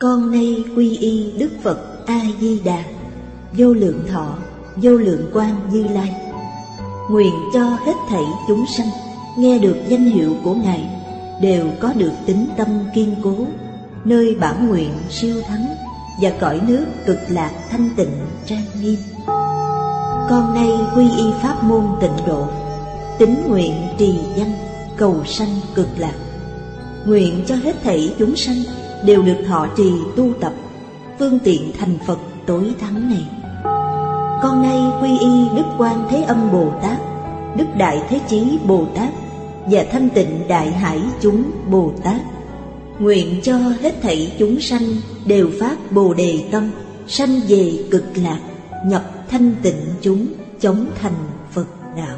Con nay quy y Đức Phật A Di Đà, vô lượng thọ, vô lượng quang Như Lai. Nguyện cho hết thảy chúng sanh nghe được danh hiệu của Ngài đều có được tín tâm kiên cố, nơi bản nguyện siêu thắng và cõi nước cực lạc thanh tịnh trang nghiêm. Con nay quy y pháp môn Tịnh Độ, tín nguyện trì danh cầu sanh cực lạc. Nguyện cho hết thảy chúng sanh đều được thọ trì tu tập phương tiện thành Phật tối thắng này. Con nay quy y Đức Quan Thế Âm Bồ Tát, Đức Đại Thế Chí Bồ Tát và Thanh Tịnh Đại Hải chúng Bồ Tát. Nguyện cho hết thảy chúng sanh đều phát Bồ Đề tâm, sanh về cực lạc, nhập thanh tịnh chúng, chóng thành Phật đạo.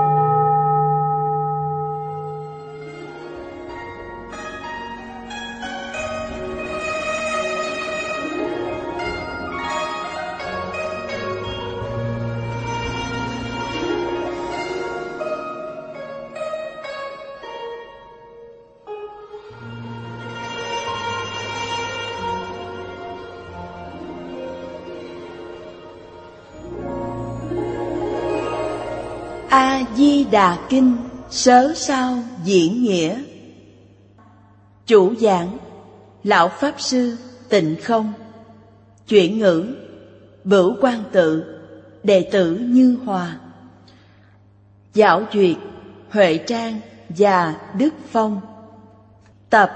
A Di Đà Kinh Sớ Sao Diễn Nghĩa. Chủ giảng Lão Pháp Sư Tịnh Không. Chuyển ngữ Bửu Quang Tự, đệ tử Như Hòa. Giảo duyệt Huệ Trang và Đức Phong. Tập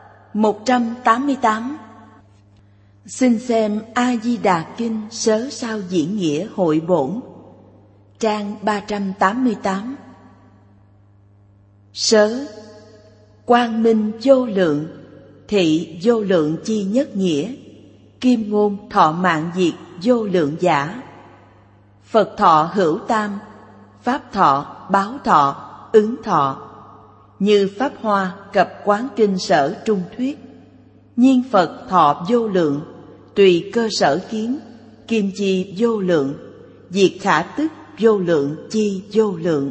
188. Xin xem A Di Đà Kinh Sớ Sao Diễn Nghĩa hội bổn, trang 388. Sớ, quang minh vô lượng, thị vô lượng chi nhất nghĩa, kim ngôn thọ mạng diệt vô lượng giả. Phật thọ hữu tam, pháp thọ, báo thọ, ứng thọ. Như pháp hoa cập quán kinh sở trung thuyết. Nhiên Phật thọ vô lượng, tùy cơ sở kiến, kim chi vô lượng, diệt khả tức vô lượng chi vô lượng.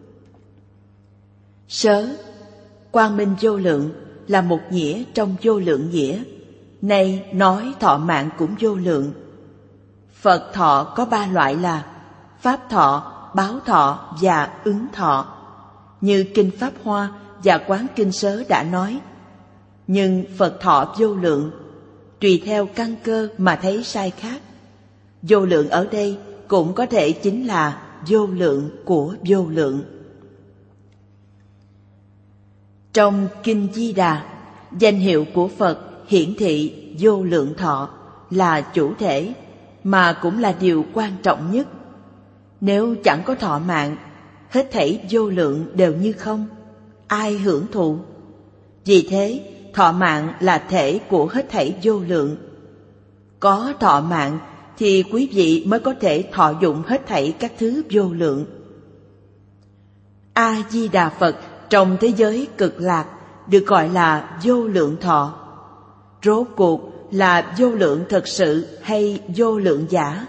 Sớ, quang minh vô lượng là một nghĩa trong vô lượng nghĩa. Nay nói thọ mạng cũng vô lượng. Phật thọ có ba loại là pháp thọ, báo thọ và ứng thọ, như kinh Pháp Hoa và quán kinh Sớ đã nói. Nhưng Phật thọ vô lượng, tùy theo căn cơ mà thấy sai khác. Vô lượng ở đây cũng có thể chính là vô lượng của vô lượng. Trong Kinh Di Đà, danh hiệu của Phật hiển thị vô lượng thọ là chủ thể, mà cũng là điều quan trọng nhất. Nếu chẳng có thọ mạng, hết thảy vô lượng đều như không, ai hưởng thụ? Vì thế, thọ mạng là thể của hết thảy vô lượng. Có thọ mạng thì quý vị mới có thể thọ dụng hết thảy các thứ vô lượng. A Di Đà Phật trong thế giới cực lạc được gọi là vô lượng thọ. Rốt cuộc là vô lượng thực sự hay vô lượng giả?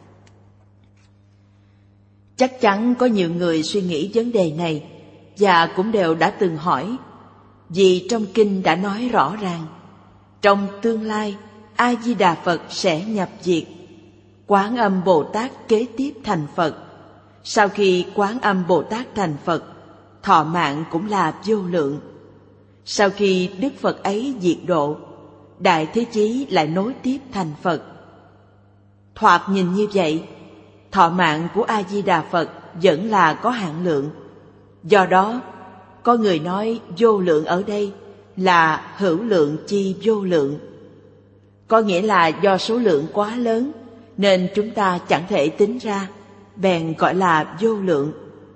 Chắc chắn có nhiều người suy nghĩ vấn đề này và cũng đều đã từng hỏi, vì trong kinh đã nói rõ ràng, trong tương lai A Di Đà Phật sẽ nhập diệt, Quán Âm Bồ Tát kế tiếp thành Phật. Sau khi Quán Âm Bồ Tát thành Phật, thọ mạng cũng là vô lượng. Sau khi Đức Phật ấy diệt độ, Đại Thế Chí lại nối tiếp thành Phật. Thoạt nhìn như vậy, thọ mạng của A Di Đà Phật vẫn là có hạn lượng. Do đó, có người nói vô lượng ở đây là hữu lượng chi vô lượng, có nghĩa là do số lượng quá lớn nên chúng ta chẳng thể tính ra, bèn gọi là vô lượng.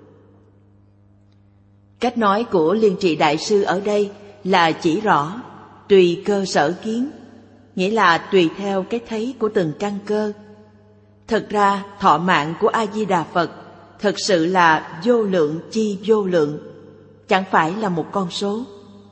Cách nói của Liên Trì Đại Sư ở đây là chỉ rõ tùy cơ sở kiến, nghĩa là tùy theo cái thấy của từng căn cơ. Thực ra thọ mạng của A Di Đà Phật thực sự là vô lượng chi vô lượng, chẳng phải là một con số.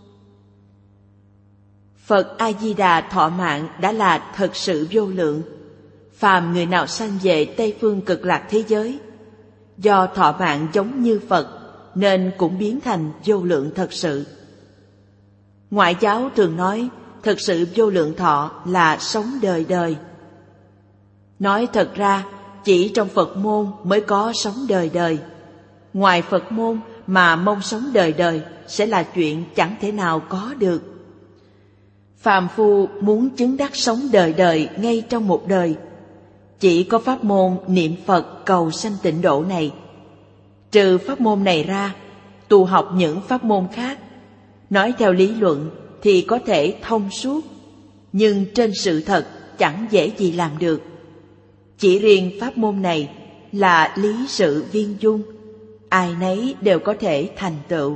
Phật A Di Đà thọ mạng đã là thật sự vô lượng. Phàm người nào sanh về Tây phương cực lạc thế giới, do thọ mạng giống như Phật nên cũng biến thành vô lượng thật sự. Ngoại giáo thường nói thực sự vô lượng thọ là sống đời đời. Nói thật ra, chỉ trong Phật môn mới có sống đời đời. Ngoài Phật môn mà mong sống đời đời sẽ là chuyện chẳng thể nào có được. Phàm phu muốn chứng đắc sống đời đời ngay trong một đời, chỉ có pháp môn niệm Phật cầu sanh tịnh độ này. Trừ pháp môn này ra, tu học những pháp môn khác, nói theo lý luận thì có thể thông suốt, nhưng trên sự thật chẳng dễ gì làm được. Chỉ riêng pháp môn này là lý sự viên dung, ai nấy đều có thể thành tựu.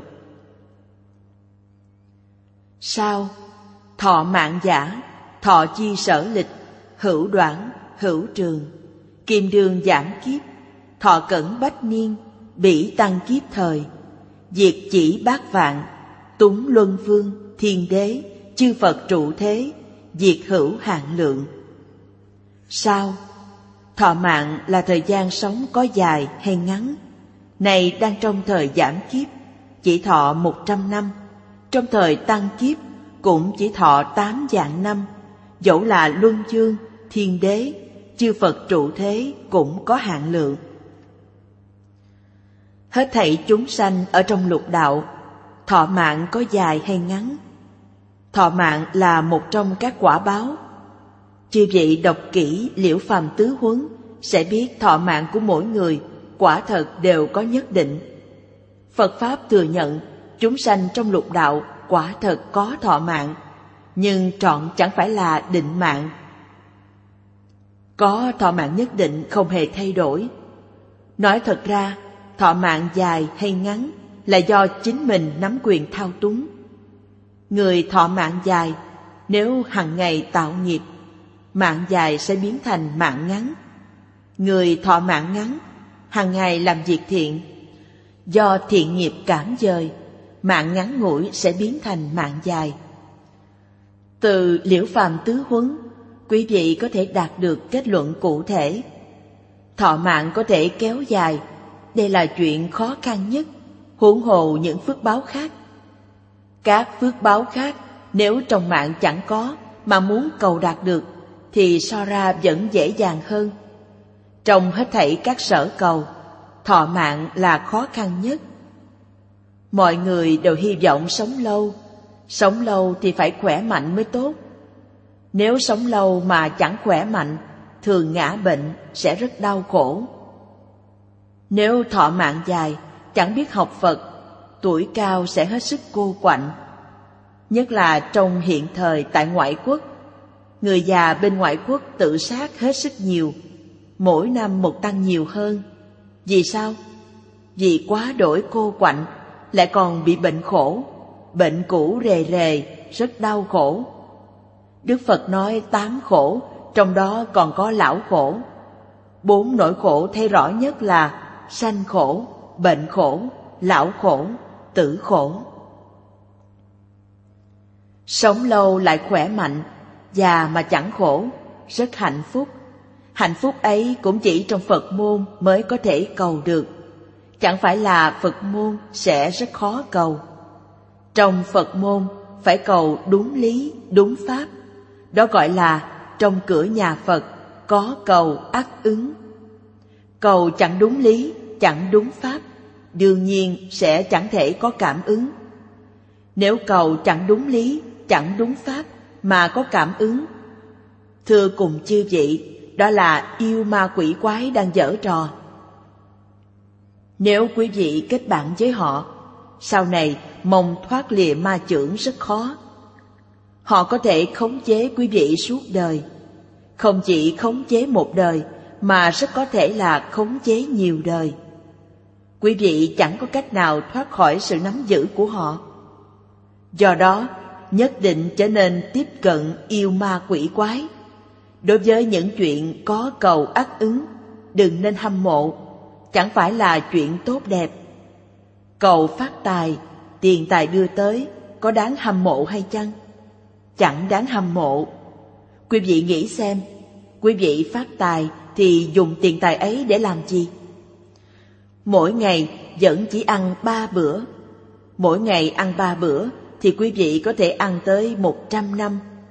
Sao? Thọ mạng giả, thọ chi sở lịch, hữu đoạn, hữu trường, kim đương giảm kiếp, thọ cẩn bách niên, bỉ tăng kiếp thời, diệt chỉ bát vạn, túng luân vương, thiên đế, chư Phật trụ thế, diệt hữu hạn lượng. Sao? Thọ mạng là thời gian sống có dài hay ngắn. Này đang trong thời giảm kiếp, chỉ thọ 100 năm, trong thời tăng kiếp cũng chỉ thọ 8 vạn năm. Dẫu là luân vương, thiên đế, chư Phật trụ thế cũng có hạn lượng. Hết thảy chúng sanh ở trong lục đạo, thọ mạng có dài hay ngắn. Thọ mạng là một trong các quả báo. Chư vị đọc kỹ Liễu Phàm Tứ Huấn sẽ biết thọ mạng của mỗi người quả thật đều có nhất định. Phật Pháp thừa nhận chúng sanh trong lục đạo quả thật có thọ mạng, nhưng trọn chẳng phải là định mạng. Có thọ mạng nhất định không hề thay đổi. Nói thật ra, thọ mạng dài hay ngắn là do chính mình nắm quyền thao túng. Người thọ mạng dài, nếu hằng ngày tạo nghiệp, mạng dài sẽ biến thành mạng ngắn. Người thọ mạng ngắn, hằng ngày làm việc thiện, do thiện nghiệp cảm dời, mạng ngắn ngủi sẽ biến thành mạng dài. Từ Liễu Phàm Tứ Huấn, quý vị có thể đạt được kết luận cụ thể. Thọ mạng có thể kéo dài, đây là chuyện khó khăn nhất, huống hồ những phước báo khác. Các phước báo khác nếu trong mạng chẳng có mà muốn cầu đạt được thì so ra vẫn dễ dàng hơn. Trong hết thảy các sở cầu, thọ mạng là khó khăn nhất. Mọi người đều hy vọng sống lâu thì phải khỏe mạnh mới tốt. Nếu sống lâu mà chẳng khỏe mạnh, thường ngã bệnh sẽ rất đau khổ. Nếu thọ mạng dài, chẳng biết học Phật, tuổi cao sẽ hết sức cô quạnh. Nhất là trong hiện thời tại ngoại quốc, người già bên ngoại quốc tự sát hết sức nhiều, mỗi năm một tăng nhiều hơn. Vì sao? Vì quá đổi cô quạnh, lại còn bị bệnh khổ, bệnh cũ rề rề, rất đau khổ. Đức Phật nói 8 khổ, trong đó còn có lão khổ. 4 nỗi khổ thấy rõ nhất là sanh khổ, bệnh khổ, lão khổ, tử khổ. Sống lâu lại khỏe mạnh, già mà chẳng khổ, rất hạnh phúc. Hạnh phúc ấy cũng chỉ trong Phật môn mới có thể cầu được. Chẳng phải là Phật môn sẽ rất khó cầu. Trong Phật môn phải cầu đúng lý, đúng pháp. Đó gọi là trong cửa nhà Phật có cầu ắt ứng. Cầu chẳng đúng lý, chẳng đúng pháp, đương nhiên sẽ chẳng thể có cảm ứng. Nếu cầu chẳng đúng lý, chẳng đúng pháp mà có cảm ứng, thưa cùng chư vị, đó là yêu ma quỷ quái đang giở trò. Nếu quý vị kết bạn với họ, sau này mong thoát lìa ma chưởng rất khó. Họ có thể khống chế quý vị suốt đời. Không chỉ khống chế một đời, mà rất có thể là khống chế nhiều đời. Quý vị chẳng có cách nào thoát khỏi sự nắm giữ của họ. Do đó, nhất định trở nên tiếp cận yêu ma quỷ quái. Đối với những chuyện có cầu ắt ứng, đừng nên hâm mộ, chẳng phải là chuyện tốt đẹp. Cầu phát tài, tiền tài đưa tới, có đáng hâm mộ hay chăng? Chẳng đáng hâm mộ. Quý vị nghĩ xem, quý vị phát tài thì dùng tiền tài ấy để làm gì? Mỗi ngày vẫn chỉ ăn 3 bữa. Mỗi ngày ăn 3 bữa thì quý vị có thể ăn tới 100 năm,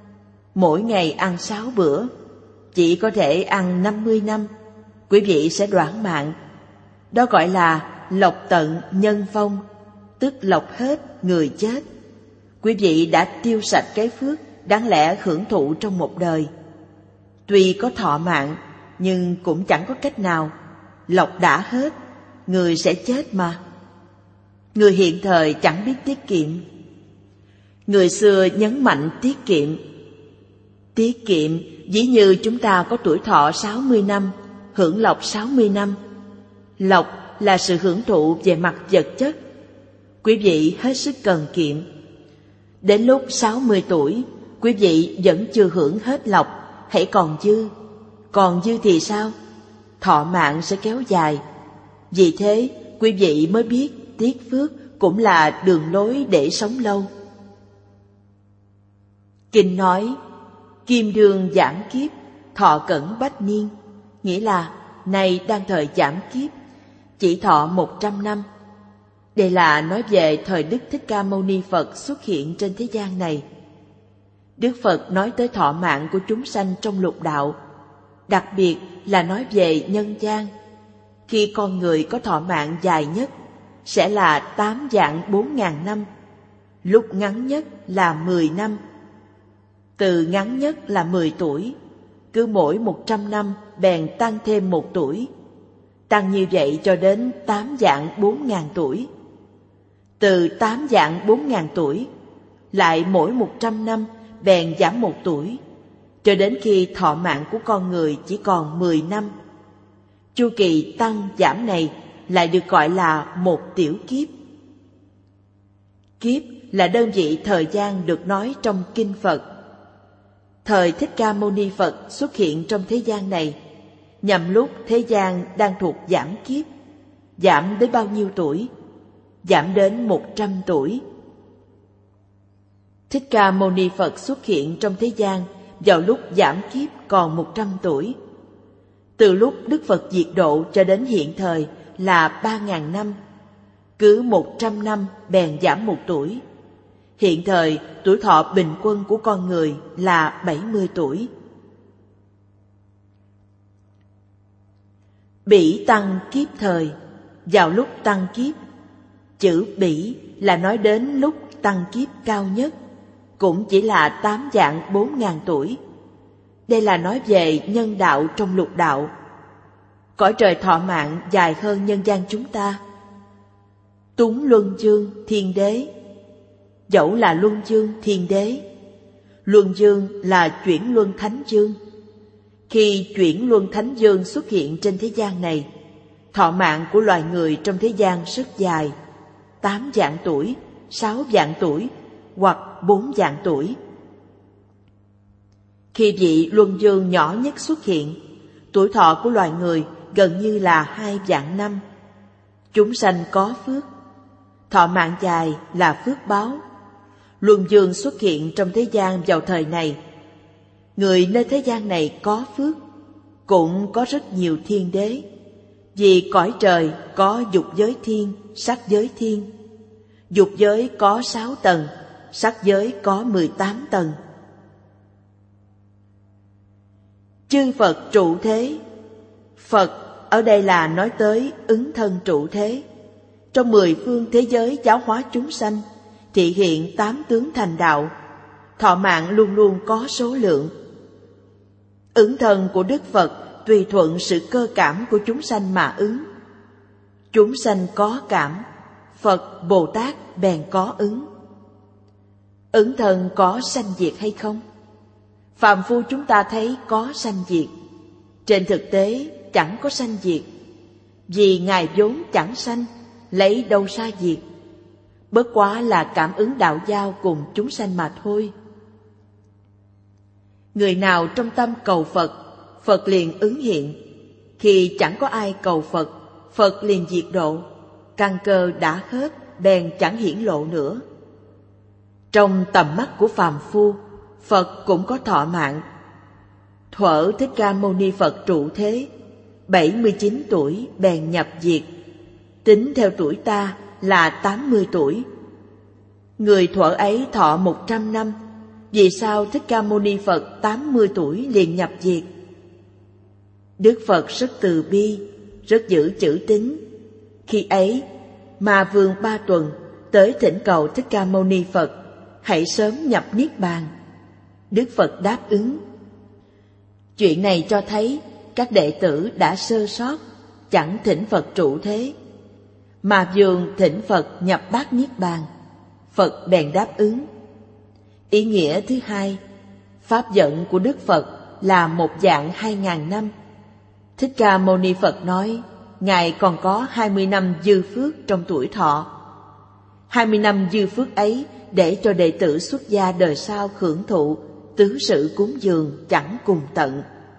mỗi ngày ăn 6 bữa, chỉ có thể ăn 50 năm, quý vị sẽ đoản mạng. Đó gọi là lộc tận nhân vong, tức lộc hết người chết. Quý vị đã tiêu sạch cái phước đáng lẽ hưởng thụ trong một đời. Tuy có thọ mạng, nhưng cũng chẳng có cách nào. Lộc đã hết, người sẽ chết mà. Người hiện thời chẳng biết tiết kiệm. Người xưa nhấn mạnh tiết kiệm. Tiết kiệm ví như chúng ta có tuổi thọ 60 năm, hưởng lộc 60 năm. Lộc là sự hưởng thụ về mặt vật chất. Quý vị hết sức cần kiệm. Đến lúc 60 tuổi, quý vị vẫn chưa hưởng hết lộc, hãy còn dư. Còn dư thì sao? Thọ mạng sẽ kéo dài. Vì thế, quý vị mới biết tiết phước cũng là đường lối để sống lâu. Kinh nói, kim đương giảm kiếp, thọ cẩn bách niên, nghĩa là nay đang thời giảm kiếp, chỉ thọ 100 năm. Đây là nói về thời Đức Thích Ca Mâu Ni Phật xuất hiện trên thế gian này. Đức Phật nói tới thọ mạng của chúng sanh trong lục đạo, đặc biệt là nói về nhân gian. Khi con người có thọ mạng dài nhất sẽ là 8 vạn 4.000 năm, lúc ngắn nhất là 10 năm. Từ ngắn nhất là 10 tuổi, cứ mỗi 100 năm bèn tăng thêm 1 tuổi, tăng như vậy cho đến 8 vạn 4.000 tuổi. Từ 8 vạn 4.000 tuổi, lại mỗi 100 năm bèn giảm 1 tuổi, cho đến khi thọ mạng của con người chỉ còn 10 năm. Chu kỳ tăng giảm này lại được gọi là một tiểu kiếp. Kiếp là đơn vị thời gian được nói trong kinh Phật. Thời Thích Ca Mâu Ni Phật xuất hiện trong thế gian này, nhằm lúc thế gian đang thuộc giảm kiếp. Giảm đến bao nhiêu tuổi? Giảm đến 100 tuổi. Thích Ca Mâu Ni Phật xuất hiện trong thế gian vào lúc giảm kiếp còn 100 tuổi. Từ lúc Đức Phật diệt độ cho đến hiện thời là 3.000 năm. Cứ 100 năm bèn giảm 1 tuổi. Hiện thời tuổi thọ bình quân của con người là 70 tuổi. Bỉ tăng kiếp thời, vào lúc tăng kiếp. Chữ bỉ là nói đến lúc tăng kiếp cao nhất, cũng chỉ là 8 vạn 4.000 tuổi. Đây là nói về nhân đạo trong lục đạo. Cõi trời thọ mạng dài hơn nhân gian chúng ta. Túng Luân Dương Thiên Đế. Dẫu là Luân Dương Thiên Đế, Luân Dương là chuyển Luân Thánh Dương. Khi chuyển Luân Thánh Dương xuất hiện trên thế gian này, thọ mạng của loài người trong thế gian rất dài, 8 vạn tuổi, 6 vạn tuổi hoặc 4 vạn tuổi. Khi vị Luân Dương nhỏ nhất xuất hiện, tuổi thọ của loài người gần như là 2 vạn năm. Chúng sanh có phước, thọ mạng dài là phước báo. Luân Dương xuất hiện trong thế gian vào thời này. Người nơi thế gian này có phước, cũng có rất nhiều thiên đế. Vì cõi trời có dục giới thiên, sắc giới thiên. Dục giới có 6 tầng, sắc giới có 18 tầng. Chư Phật trụ thế. Phật ở đây là nói tới ứng thân trụ thế. Trong 10 phương thế giới giáo hóa chúng sanh, thị hiện 8 tướng thành đạo, thọ mạng luôn luôn có số lượng. Ứng thân của Đức Phật tùy thuận sự cơ cảm của chúng sanh mà ứng. Chúng sanh có cảm, Phật Bồ Tát bèn có ứng. Ứng thân có sanh diệt hay không? Phàm phu chúng ta thấy có sanh diệt, trên thực tế chẳng có sanh diệt, vì Ngài vốn chẳng sanh, lấy đâu ra diệt. Bất quá là cảm ứng đạo giao cùng chúng sanh mà thôi. Người nào trong tâm cầu Phật, Phật liền ứng hiện. Khi chẳng có ai cầu Phật, Phật liền diệt độ. Căn cơ đã hết, bèn chẳng hiển lộ nữa. Trong tầm mắt của phàm phu, Phật cũng có thọ mạng. Thuở Thích Ca Mâu Ni Phật trụ thế, 79 tuổi bèn nhập diệt. Tính theo tuổi ta là 80 tuổi. Người thuở ấy thọ 100 năm, Vì sao Thích Ca Mâu Ni Phật 80 tuổi liền nhập diệt? Đức Phật rất từ bi, rất giữ chữ tín. Khi ấy, Ma Vương Ba Tuần tới thỉnh cầu Thích Ca Mâu Ni Phật hãy sớm nhập Niết Bàn. Đức Phật đáp ứng. Chuyện này cho thấy các đệ tử đã sơ sót, chẳng thỉnh Phật trụ thế. Ma Vương thỉnh Phật nhập Bát Niết Bàn, Phật bèn đáp ứng. Ý nghĩa thứ hai, pháp vận của Đức Phật là một dạng 2000 năm. Thích Ca Mâu Ni Phật nói, Ngài còn có 20 năm dư phước trong tuổi thọ. 20 năm dư phước ấy để cho đệ tử xuất gia đời sau hưởng thụ tứ sự cúng dường chẳng cùng tận.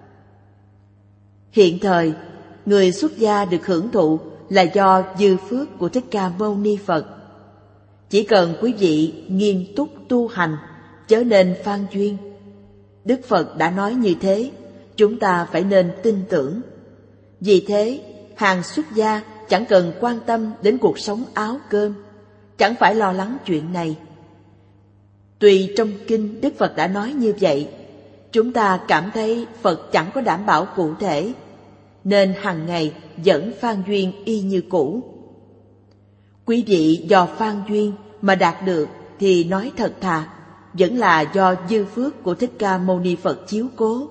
Hiện thời, người xuất gia được hưởng thụ là do dư phước của Thích Ca Mâu Ni Phật. Chỉ cần quý vị nghiêm túc tu hành, chớ nên phan duyên. Đức Phật đã nói như thế, chúng ta phải nên tin tưởng. Vì thế, hàng xuất gia chẳng cần quan tâm đến cuộc sống áo cơm, chẳng phải lo lắng chuyện này. Tuy trong kinh Đức Phật đã nói như vậy, chúng ta cảm thấy Phật chẳng có đảm bảo cụ thể, nên hàng ngày vẫn phan duyên y như cũ. Quý vị do phan duyên mà đạt được thì nói thật thà, vẫn là do dư phước của Thích Ca Mâu Ni Phật chiếu cố.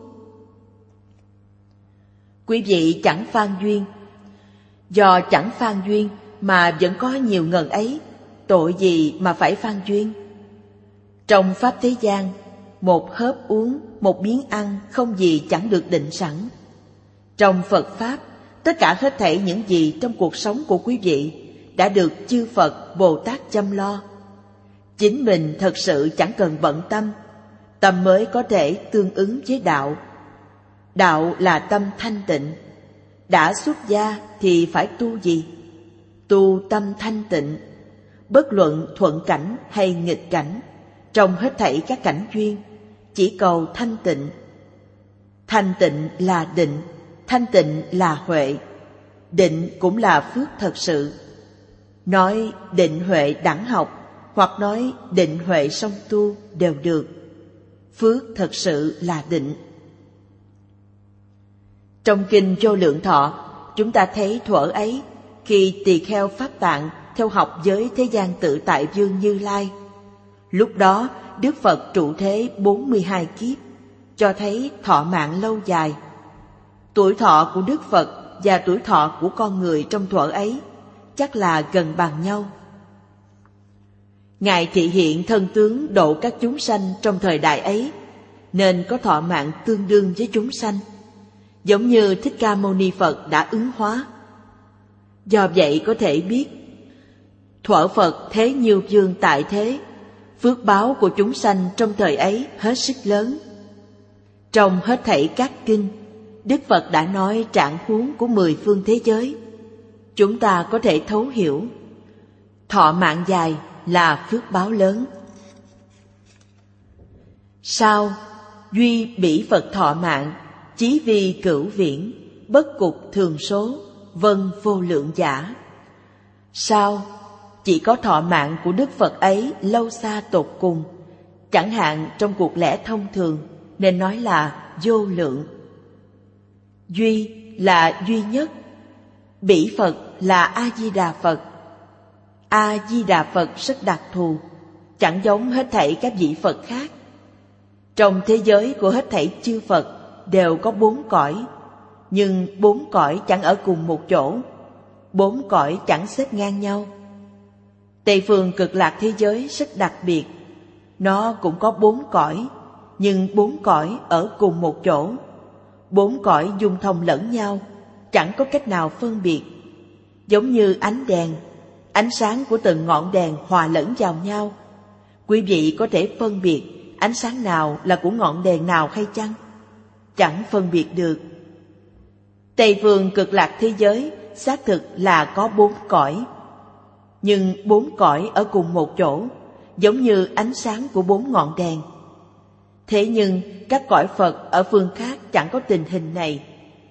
Quý vị chẳng phan duyên, do chẳng phan duyên mà vẫn có nhiều ngần ấy, tội gì mà phải phan duyên? Trong pháp thế gian, một hớp uống, một miếng ăn không gì chẳng được định sẵn. Trong Phật Pháp, tất cả hết thảy những gì trong cuộc sống của quý vị đã được chư Phật, Bồ Tát chăm lo. Chính mình thật sự chẳng cần bận tâm, tâm mới có thể tương ứng với đạo. Đạo là tâm thanh tịnh. Đã xuất gia thì phải tu gì? Tu tâm thanh tịnh. Bất luận thuận cảnh hay nghịch cảnh, trong hết thảy các cảnh duyên, chỉ cầu thanh tịnh. Thanh tịnh là định, thanh tịnh là huệ. Định cũng là phước thật sự. Nói định huệ đẳng học, hoặc nói định huệ song tu đều được. Phước thật sự là định. Trong kinh Vô Lượng Thọ, chúng ta thấy thuở ấy, khi tỳ kheo Pháp Tạng theo học với thế gian tự tại vương Như Lai, lúc đó Đức Phật trụ thế 42 kiếp, cho thấy thọ mạng lâu dài. Tuổi thọ của Đức Phật và tuổi thọ của con người trong thuở ấy chắc là gần bằng nhau. Ngài thị hiện thân tướng độ các chúng sanh trong thời đại ấy, nên có thọ mạng tương đương với chúng sanh, giống như Thích Ca Mâu Ni Phật đã ứng hóa. Do vậy có thể biết, thuở Phật Thế Nhiêu Vương tại thế, phước báo của chúng sanh trong thời ấy hết sức lớn. Trong hết thảy các kinh, Đức Phật đã nói trạng huống của 10 phương thế giới. Chúng ta có thể thấu hiểu, thọ mạng dài là phước báo lớn. Sao duy bỉ Phật thọ mạng, chí vi cửu viễn, bất cục thường số, vân vô lượng giả. Sao chỉ có thọ mạng của Đức Phật ấy lâu xa tột cùng, chẳng hạn trong cuộc lẽ thông thường nên nói là vô lượng. Duy là duy nhất, bỉ Phật là A-di-đà Phật. A-di-đà Phật rất đặc thù, chẳng giống hết thảy các vị Phật khác. Trong thế giới của hết thảy chư Phật đều có 4 cõi, nhưng 4 cõi chẳng ở cùng một chỗ, 4 cõi chẳng xếp ngang nhau. Tây phương Cực Lạc thế giới rất đặc biệt, nó cũng có 4 cõi, nhưng 4 cõi ở cùng một chỗ. 4 cõi dung thông lẫn nhau, chẳng có cách nào phân biệt. Giống như ánh đèn, ánh sáng của từng ngọn đèn hòa lẫn vào nhau. Quý vị có thể phân biệt ánh sáng nào là của ngọn đèn nào hay chăng? Chẳng phân biệt được. Tây phương Cực Lạc thế giới xác thực là có 4 cõi, nhưng 4 cõi ở cùng một chỗ, giống như ánh sáng của 4 ngọn đèn. Thế nhưng các cõi Phật ở phương khác chẳng có tình hình này.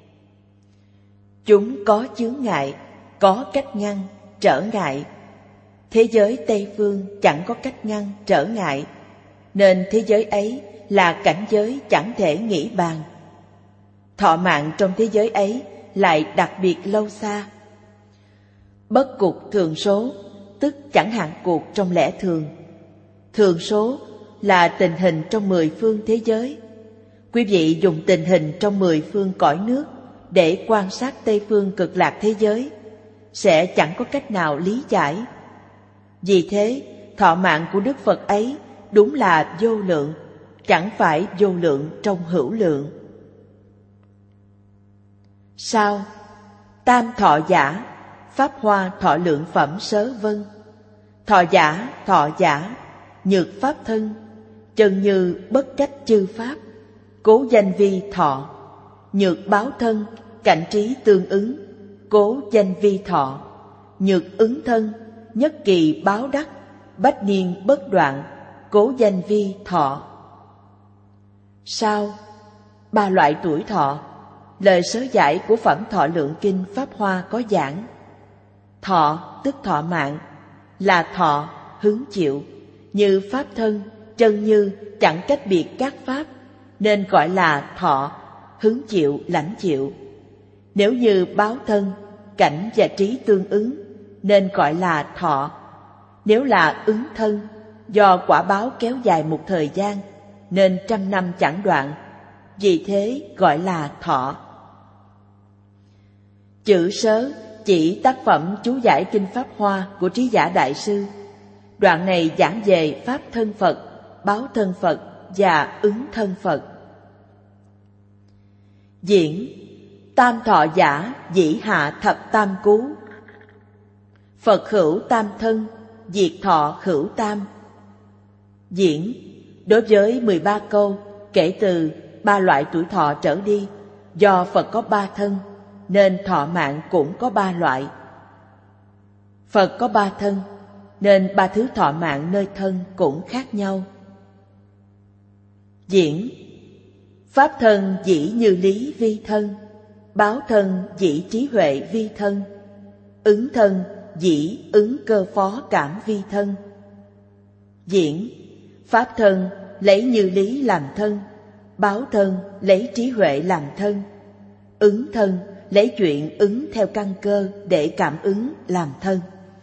Chúng có chướng ngại, có cách ngăn, trở ngại. Thế giới Tây phương chẳng có cách ngăn, trở ngại. nên thế giới ấy là cảnh giới chẳng thể nghĩ bàn. Thọ mạng trong thế giới ấy lại đặc biệt lâu xa. Bất cục thường số, tức chẳng hạn cuộc trong lẽ thường. Thường số là tình hình trong 10 phương thế giới. Quý vị dùng tình hình trong 10 phương cõi nước để quan sát Tây phương cực lạc thế giới, sẽ chẳng có cách nào lý giải. Vì thế, thọ mạng của Đức Phật ấy đúng là vô lượng, chẳng phải vô lượng trong hữu lượng. Sao? Tam thọ giả, pháp hoa thọ lượng phẩm sớ vân. Thọ giả, nhược pháp thân, chân như bất cách chư pháp, cố danh vi thọ. Nhược báo thân, cảnh trí tương ứng, cố danh vi thọ. Nhược ứng thân, nhất kỳ báo đắc, bách niên bất đoạn, cố danh vi thọ. Sao? 3 loại tuổi thọ. Lời sớ giải của phẩm Thọ Lượng Kinh Pháp Hoa có giảng: thọ tức thọ mạng, là thọ hứng chịu, như pháp thân, chân như chẳng cách biệt các pháp, nên gọi là thọ hứng chịu lãnh chịu. Nếu như báo thân, cảnh và trí tương ứng, nên gọi là thọ. Nếu là ứng thân, do quả báo kéo dài một thời gian, nên 100 năm chẳng đoạn, vì thế gọi là thọ. Chữ sớ chỉ tác phẩm chú giải kinh Pháp Hoa của Trí Giả Đại Sư. Đoạn này giảng về pháp thân Phật, báo thân Phật và ứng thân Phật. Diễn: tam thọ giả dĩ hạ thập tam cú. Phật hữu tam thân, diệt thọ hữu tam. Diễn: đối với 13 câu kể từ 3 loại tuổi thọ trở đi, do Phật có 3 thân nên thọ mạng cũng có 3 loại. Phật có 3 thân nên 3 thứ thọ mạng nơi thân cũng khác nhau. Diễn: pháp thân dĩ như lý vi thân, báo thân dĩ trí huệ vi thân, ứng thân dĩ ứng cơ phó cảm vi thân. Diễn: pháp thân lấy như lý làm thân, báo thân lấy trí huệ làm thân, ứng thân lấy chuyện ứng theo căn cơ để cảm ứng làm thân.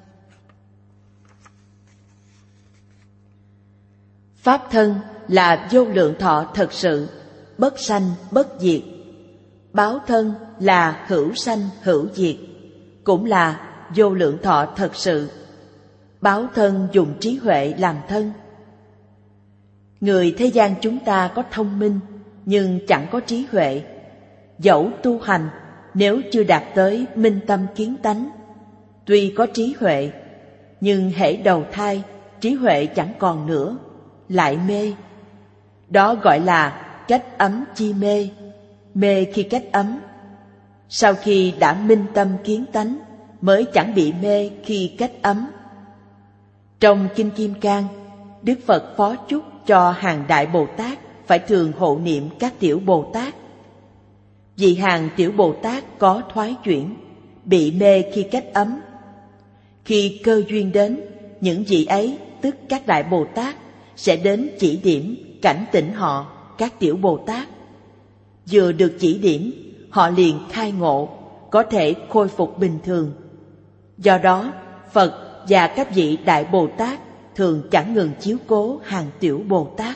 Pháp thân là vô lượng thọ thật sự, bất sanh bất diệt. Báo thân là hữu sanh hữu diệt, cũng là vô lượng thọ thật sự. Báo thân dùng trí huệ làm thân. Người thế gian chúng ta có thông minh nhưng chẳng có trí huệ. Dẫu tu hành, nếu chưa đạt tới minh tâm kiến tánh, tuy có trí huệ, nhưng hễ đầu thai, trí huệ chẳng còn nữa, lại mê. Đó gọi là cách ấm chi mê, mê khi cách ấm. Sau khi đã minh tâm kiến tánh, mới chẳng bị mê khi cách ấm. Trong Kinh Kim Cang, Đức Phật phó chúc cho hàng Đại Bồ Tát phải thường hộ niệm các tiểu Bồ Tát. Vì hàng tiểu Bồ Tát có thoái chuyển, bị mê khi cách ấm. Khi cơ duyên đến, những vị ấy, tức các Đại Bồ Tát, sẽ đến chỉ điểm, cảnh tỉnh họ, các tiểu Bồ Tát. Vừa được chỉ điểm, họ liền khai ngộ, có thể khôi phục bình thường. Do đó, Phật và các vị Đại Bồ Tát thường chẳng ngừng chiếu cố hàng tiểu Bồ Tát.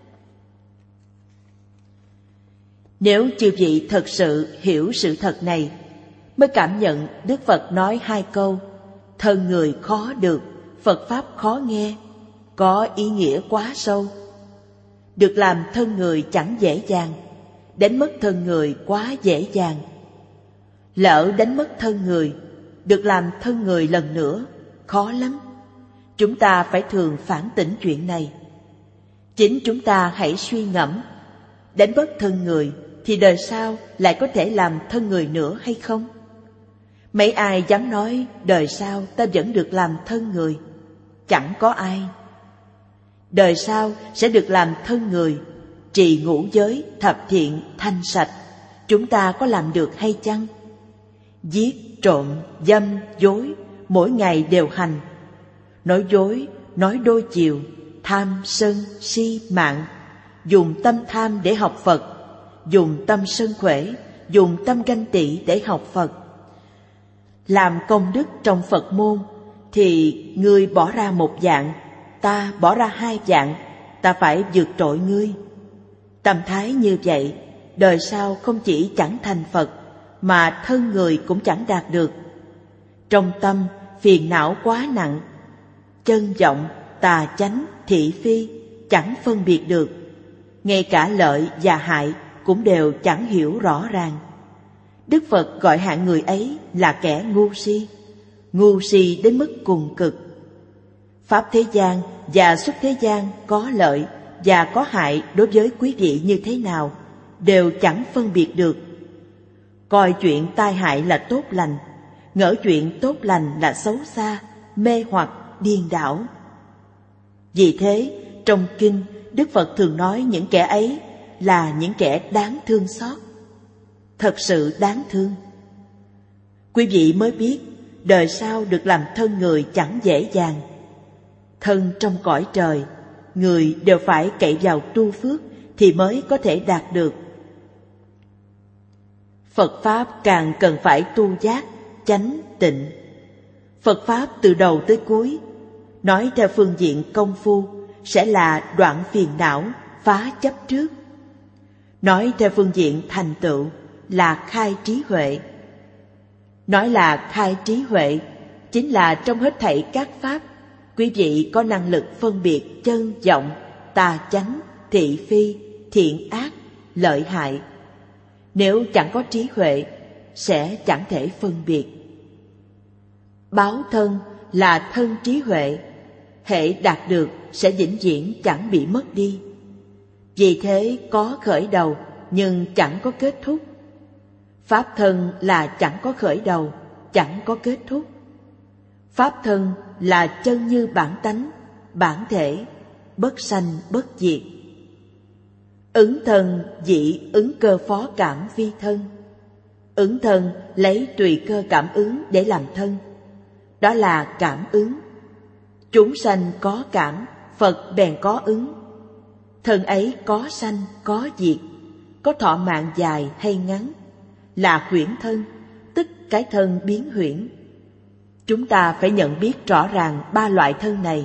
Nếu chư vị thật sự hiểu sự thật này, mới cảm nhận Đức Phật nói 2 câu thân người khó được, Phật Pháp khó nghe, có ý nghĩa quá sâu. Được làm thân người chẳng dễ dàng, đánh mất thân người quá dễ dàng. Lỡ đánh mất thân người, được làm thân người lần nữa, khó lắm. Chúng ta phải thường phản tỉnh chuyện này. Chính chúng ta hãy suy ngẫm, đánh mất thân người thì đời sau lại có thể làm thân người nữa hay không? Mấy ai dám nói đời sau ta vẫn được làm thân người? Chẳng có ai. Đời sau sẽ được làm thân người, trì ngũ giới, thập thiện, thanh sạch. Chúng ta có làm được hay chăng? Giết, trộm, dâm, dối, mỗi ngày đều hành. Nói dối, nói đôi chiều, tham sân si mạng, dùng tâm tham để học Phật, dùng tâm sân khỏe, dùng tâm ganh tị để học Phật. Làm công đức trong Phật môn thì ngươi bỏ ra một dạng, ta bỏ ra hai dạng, ta phải vượt trội ngươi. Tâm thái như vậy, đời sau không chỉ chẳng thành Phật, mà thân người cũng chẳng đạt được. Trong tâm phiền não quá nặng, chân vọng, tà chánh, thị phi chẳng phân biệt được, ngay cả lợi và hại cũng đều chẳng hiểu rõ ràng. Đức Phật gọi hạng người ấy là kẻ ngu si đến mức cùng cực. Pháp thế gian và xuất thế gian có lợi và có hại đối với quý vị như thế nào đều chẳng phân biệt được. Coi chuyện tai hại là tốt lành, ngỡ chuyện tốt lành là xấu xa, mê hoặc, điên đảo. Vì thế, trong kinh, Đức Phật thường nói những kẻ ấy là những kẻ đáng thương xót. Thật sự đáng thương. Quý vị mới biết, đời sau được làm thân người chẳng dễ dàng. Thân trong cõi trời, người đều phải cậy vào tu phước thì mới có thể đạt được. Phật Pháp càng cần phải tu giác, chánh, tịnh. Phật Pháp từ đầu tới cuối, nói theo phương diện công phu, sẽ là đoạn phiền não, phá chấp trước. Nói theo phương diện thành tựu, là khai trí huệ. Nói là khai trí huệ, chính là trong hết thảy các Pháp, quý vị có năng lực phân biệt chân vọng, tà chánh, thị phi, thiện ác, lợi hại. Nếu chẳng có trí huệ, sẽ chẳng thể phân biệt. Báo thân là thân trí huệ, hễ đạt được sẽ vĩnh viễn chẳng bị mất đi. Vì thế có khởi đầu nhưng chẳng có kết thúc. Pháp thân là chẳng có khởi đầu, chẳng có kết thúc. Pháp thân là chân như bản tánh, bản thể, bất sanh bất diệt. Ứng thân dĩ ứng cơ phó cảm vi thân. Ứng thân lấy tùy cơ cảm ứng để làm thân. Đó là cảm ứng. Chúng sanh có cảm, Phật bèn có ứng. Thân ấy có sanh, có diệt, có thọ mạng dài hay ngắn, là huyễn thân, tức cái thân biến huyễn. Chúng ta phải nhận biết rõ ràng ba loại thân này.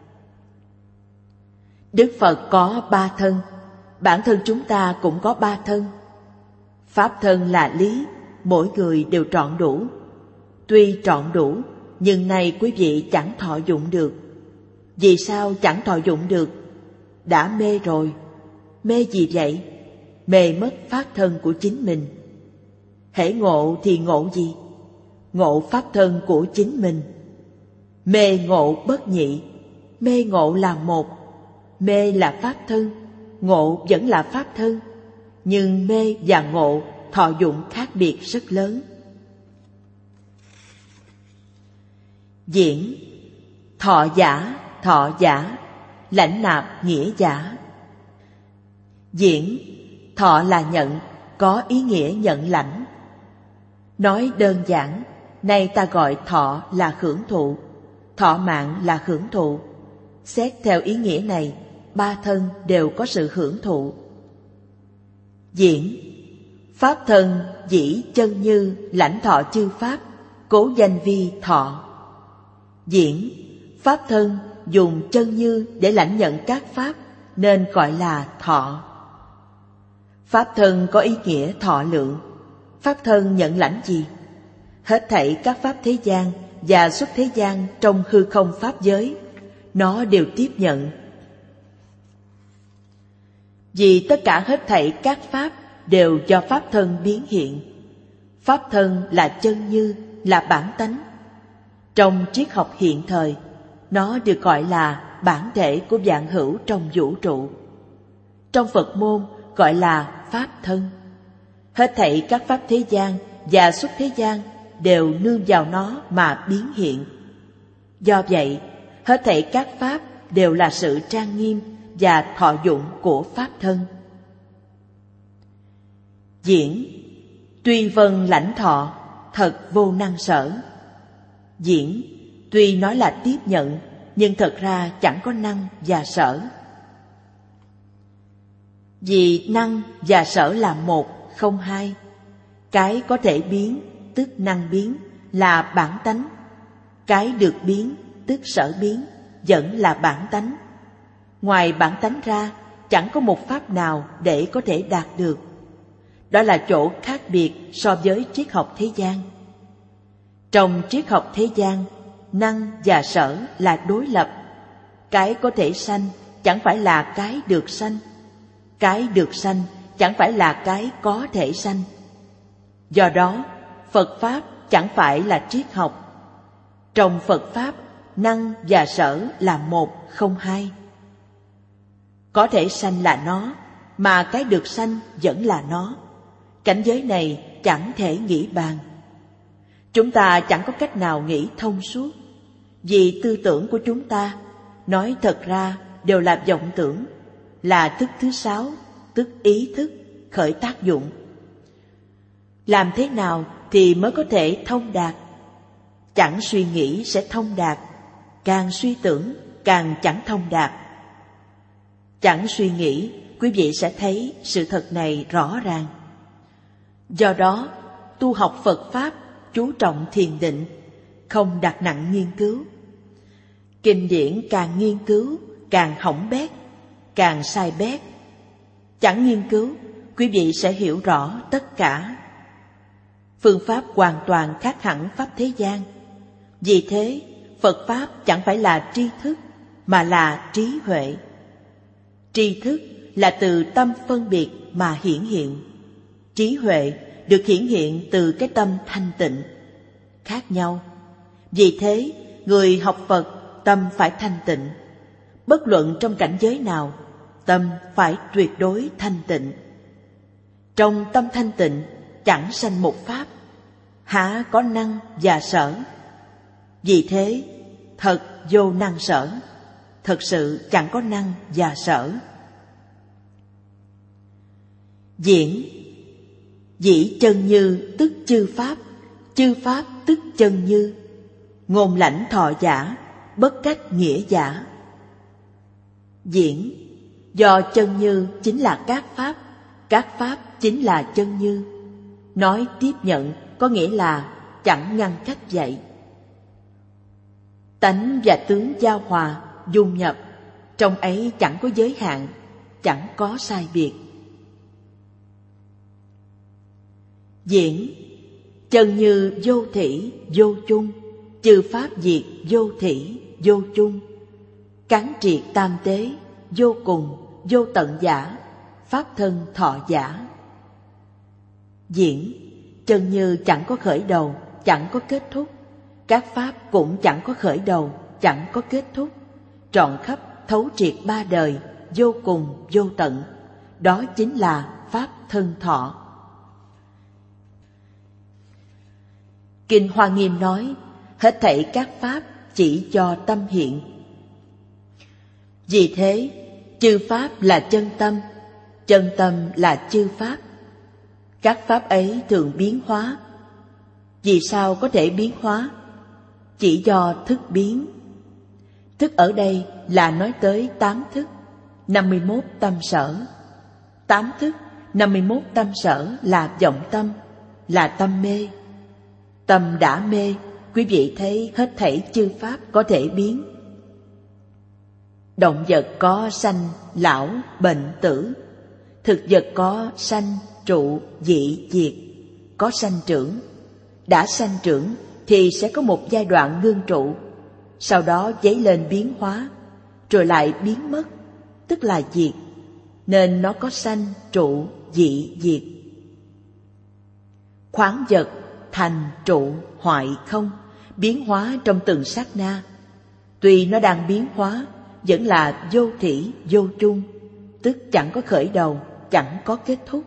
Đức Phật có ba thân, bản thân chúng ta cũng có ba thân. Pháp thân là lý, mỗi người đều trọn đủ. Tuy trọn đủ, nhưng nay quý vị chẳng thọ dụng được. Vì sao chẳng thọ dụng được? Đã mê rồi. Mê gì vậy? Mê mất pháp thân của chính mình. Hễ ngộ thì ngộ gì? Ngộ pháp thân của chính mình. Mê ngộ bất nhị. Mê ngộ là một. Mê là pháp thân, ngộ vẫn là pháp thân. Nhưng mê và ngộ thọ dụng khác biệt rất lớn. Diễn, thọ giả, lãnh nạp nghĩa giả. Diễn, thọ là nhận, có ý nghĩa nhận lãnh. Nói đơn giản, nay ta gọi thọ là hưởng thụ, thọ mạng là hưởng thụ. Xét theo ý nghĩa này, ba thân đều có sự hưởng thụ. Diễn, pháp thân dĩ chân như lãnh thọ chư pháp, cố danh vi thọ. Diễn, pháp thân dùng chân như để lãnh nhận các pháp, nên gọi là thọ. Pháp thân có ý nghĩa thọ lượng. Pháp thân nhận lãnh gì? Hết thảy các pháp thế gian và xuất thế gian trong hư không pháp giới, nó đều tiếp nhận. Vì tất cả hết thảy các pháp đều do pháp thân biến hiện. Pháp thân là chân như, là bản tánh. Trong triết học hiện thời, nó được gọi là bản thể của vạn hữu trong vũ trụ. Trong Phật môn gọi là pháp thân. Hết thảy các pháp thế gian và xuất thế gian đều nương vào nó mà biến hiện. Do vậy, hết thảy các pháp đều là sự trang nghiêm và thọ dụng của pháp thân. Diễn, tuy vân lãnh thọ, thật vô năng sở. Diễn, tuy nói là tiếp nhận, nhưng thật ra chẳng có năng và sở. Vì năng và sở là một, không hai. Cái có thể biến, tức năng biến, là bản tánh. Cái được biến, tức sở biến, vẫn là bản tánh. Ngoài bản tánh ra, chẳng có một pháp nào để có thể đạt được. Đó là chỗ khác biệt so với triết học thế gian. Trong triết học thế gian, năng và sở là đối lập. Cái có thể sanh chẳng phải là cái được sanh. Cái được sanh chẳng phải là cái có thể sanh. Do đó, Phật Pháp chẳng phải là triết học. Trong Phật Pháp, năng và sở là một, không hai. Có thể sanh là nó, mà cái được sanh vẫn là nó. Cảnh giới này chẳng thể nghĩ bàn. Chúng ta chẳng có cách nào nghĩ thông suốt, vì tư tưởng của chúng ta, nói thật ra đều là vọng tưởng, là thức thứ sáu, tức ý thức, khởi tác dụng. Làm thế nào thì mới có thể thông đạt? Chẳng suy nghĩ sẽ thông đạt, càng suy tưởng càng chẳng thông đạt. Chẳng suy nghĩ, quý vị sẽ thấy sự thật này rõ ràng. Do đó, tu học Phật Pháp chú trọng thiền định, không đặt nặng nghiên cứu. Kinh điển càng nghiên cứu, càng hỏng bét, càng sai bét. Chẳng nghiên cứu, quý vị sẽ hiểu rõ tất cả. Phương pháp hoàn toàn khác hẳn pháp thế gian. Vì thế, Phật Pháp chẳng phải là tri thức, mà là trí huệ. Tri thức là từ tâm phân biệt mà hiển hiện. Trí huệ được hiển hiện từ cái tâm thanh tịnh. Khác nhau. Vì thế, người học Phật tâm phải thanh tịnh. Bất luận trong cảnh giới nào, tâm phải tuyệt đối thanh tịnh. Trong tâm thanh tịnh chẳng sanh một pháp, há có năng và sở. Vì thế, thật vô năng sở, thật sự chẳng có năng và sở. Diễn, dĩ chân như tức chư pháp tức chân như. Ngôn lãnh thọ giả, bất cách nghĩa giả. Diễn, do chân như chính là các pháp chính là chân như. Nói tiếp nhận có nghĩa là chẳng ngăn cách dạy. Tánh và tướng giao hòa, dung nhập, trong ấy chẳng có giới hạn, chẳng có sai biệt. Diễn, chân như vô thỉ, vô chung, chư pháp diệt vô thỉ, vô chung. Quán triệt tam tế, vô cùng, vô tận giả, pháp thân thọ giả. Diễn, chân như chẳng có khởi đầu, chẳng có kết thúc. Các pháp cũng chẳng có khởi đầu, chẳng có kết thúc. Trọn khắp thấu triệt ba đời, vô cùng, vô tận. Đó chính là pháp thân thọ. Kinh Hoa Nghiêm nói, hết thảy các pháp chỉ cho tâm hiện. Vì thế, chư pháp là chân tâm là chư pháp. Các pháp ấy thường biến hóa. Vì sao có thể biến hóa? Chỉ do thức biến. Thức ở đây là nói tới 8 thức, 51 tâm sở. 8 thức, 51 tâm sở là vọng tâm, là tâm mê. Tâm đã mê, quý vị thấy hết thảy chư pháp có thể biến. Động vật có sanh, lão, bệnh, tử. Thực vật có sanh, trụ, dị, diệt, có sanh trưởng. Đã sanh trưởng thì sẽ có một giai đoạn ngưng trụ, sau đó dấy lên biến hóa, rồi lại biến mất, tức là diệt, nên nó có sanh, trụ, dị, diệt. Khoáng vật, thành, trụ, hoại, không, biến hóa trong từng sát na. Tuy nó đang biến hóa, vẫn là vô thỉ, vô chung, tức chẳng có khởi đầu, chẳng có kết thúc.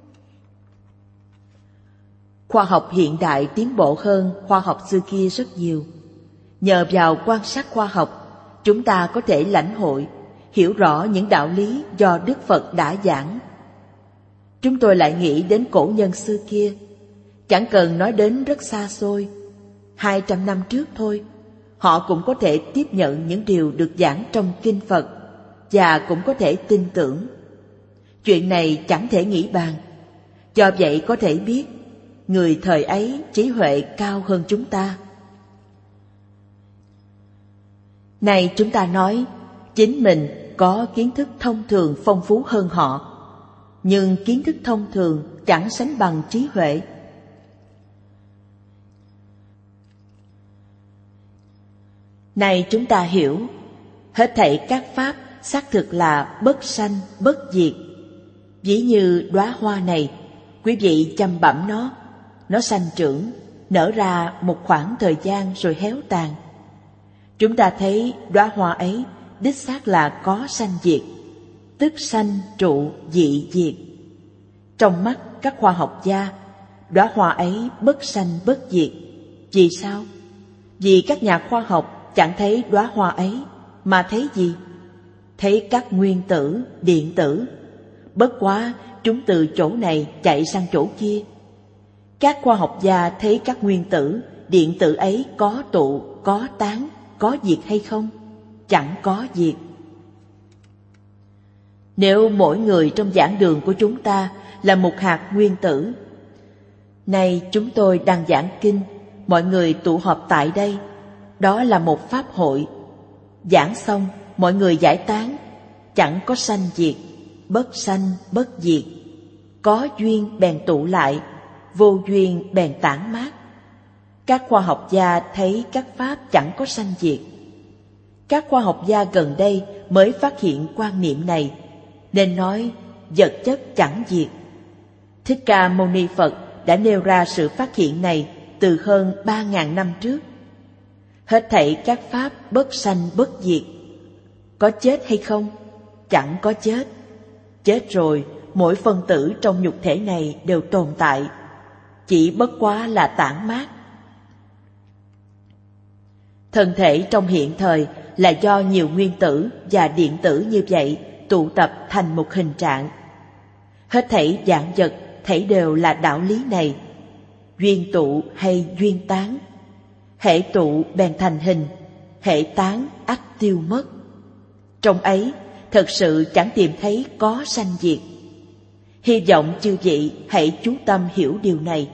Khoa học hiện đại tiến bộ hơn khoa học xưa kia rất nhiều. Nhờ vào quan sát khoa học, chúng ta có thể lãnh hội, hiểu rõ những đạo lý do Đức Phật đã giảng. Chúng tôi lại nghĩ đến cổ nhân xưa kia, chẳng cần nói đến rất xa xôi. 200 năm trước thôi, họ cũng có thể tiếp nhận những điều được giảng trong kinh Phật và cũng có thể tin tưởng. Chuyện này chẳng thể nghĩ bàn. Do vậy có thể biết, người thời ấy trí huệ cao hơn chúng ta. Này chúng ta nói, chính mình có kiến thức thông thường phong phú hơn họ, nhưng kiến thức thông thường chẳng sánh bằng trí huệ. Này chúng ta hiểu, hết thảy các pháp xác thực là bất sanh, bất diệt. Ví như đóa hoa này, quý vị chăm bẵm nó sanh trưởng, nở ra một khoảng thời gian rồi héo tàn. Chúng ta thấy đóa hoa ấy đích xác là có sanh diệt, tức sanh trụ dị diệt. Trong mắt các khoa học gia, đóa hoa ấy bất sanh bất diệt. Vì sao? Vì các nhà khoa học chẳng thấy đóa hoa ấy, mà thấy gì? Thấy các nguyên tử, điện tử. Bất quá chúng từ chỗ này chạy sang chỗ kia. Các khoa học gia thấy các nguyên tử, điện tử ấy có tụ, có tán, có diệt hay không? Chẳng có diệt. Nếu mỗi người trong giảng đường của chúng ta là một hạt nguyên tử. Nay chúng tôi đang giảng kinh, mọi người tụ họp tại đây, đó là một pháp hội. Giảng xong, mọi người giải tán, chẳng có sanh diệt, bất sanh bất diệt. Có duyên bèn tụ lại, vô duyên bèn tản mát. Các khoa học gia thấy các pháp chẳng có sanh diệt. Các khoa học gia gần đây mới phát hiện quan niệm này, nên nói vật chất chẳng diệt. Thích Ca Mâu Ni Phật đã nêu ra sự phát hiện này từ hơn 3.000 năm trước. Hết thảy các pháp bất sanh bất diệt. Có chết hay không? Chẳng có chết. Chết rồi, mỗi phân tử trong nhục thể này đều tồn tại, chỉ bất quá là tản mát. Thân thể trong hiện thời là do nhiều nguyên tử và điện tử như vậy tụ tập thành một hình trạng. Hết thảy vạn vật thảy đều là đạo lý này, duyên tụ hay duyên tán. Hễ tụ bèn thành hình, hễ tán ắt tiêu mất. Trong ấy thật sự chẳng tìm thấy có sanh diệt. Hy vọng chư vị hãy chú tâm hiểu điều này.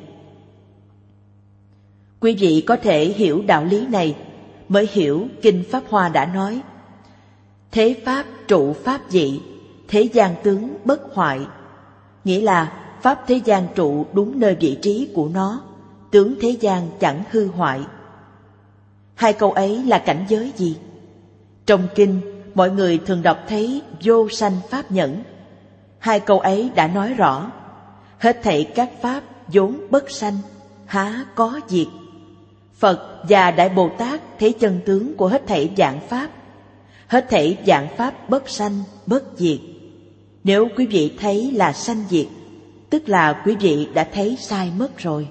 Quý vị có thể hiểu đạo lý này mới hiểu Kinh Pháp Hoa đã nói: thế pháp trụ pháp dị, thế gian tướng bất hoại. Nghĩa là pháp thế gian trụ đúng nơi vị trí của nó, tướng thế gian chẳng hư hoại. Hai câu ấy là cảnh giới gì? Trong kinh, mọi người thường đọc thấy vô sanh pháp nhẫn. Hai câu ấy đã nói rõ, hết thảy các pháp vốn bất sanh, há có diệt. Phật và Đại Bồ Tát thấy chân tướng của hết thảy vạn pháp. Hết thảy vạn pháp bất sanh, bất diệt. Nếu quý vị thấy là sanh diệt, tức là quý vị đã thấy sai mất rồi.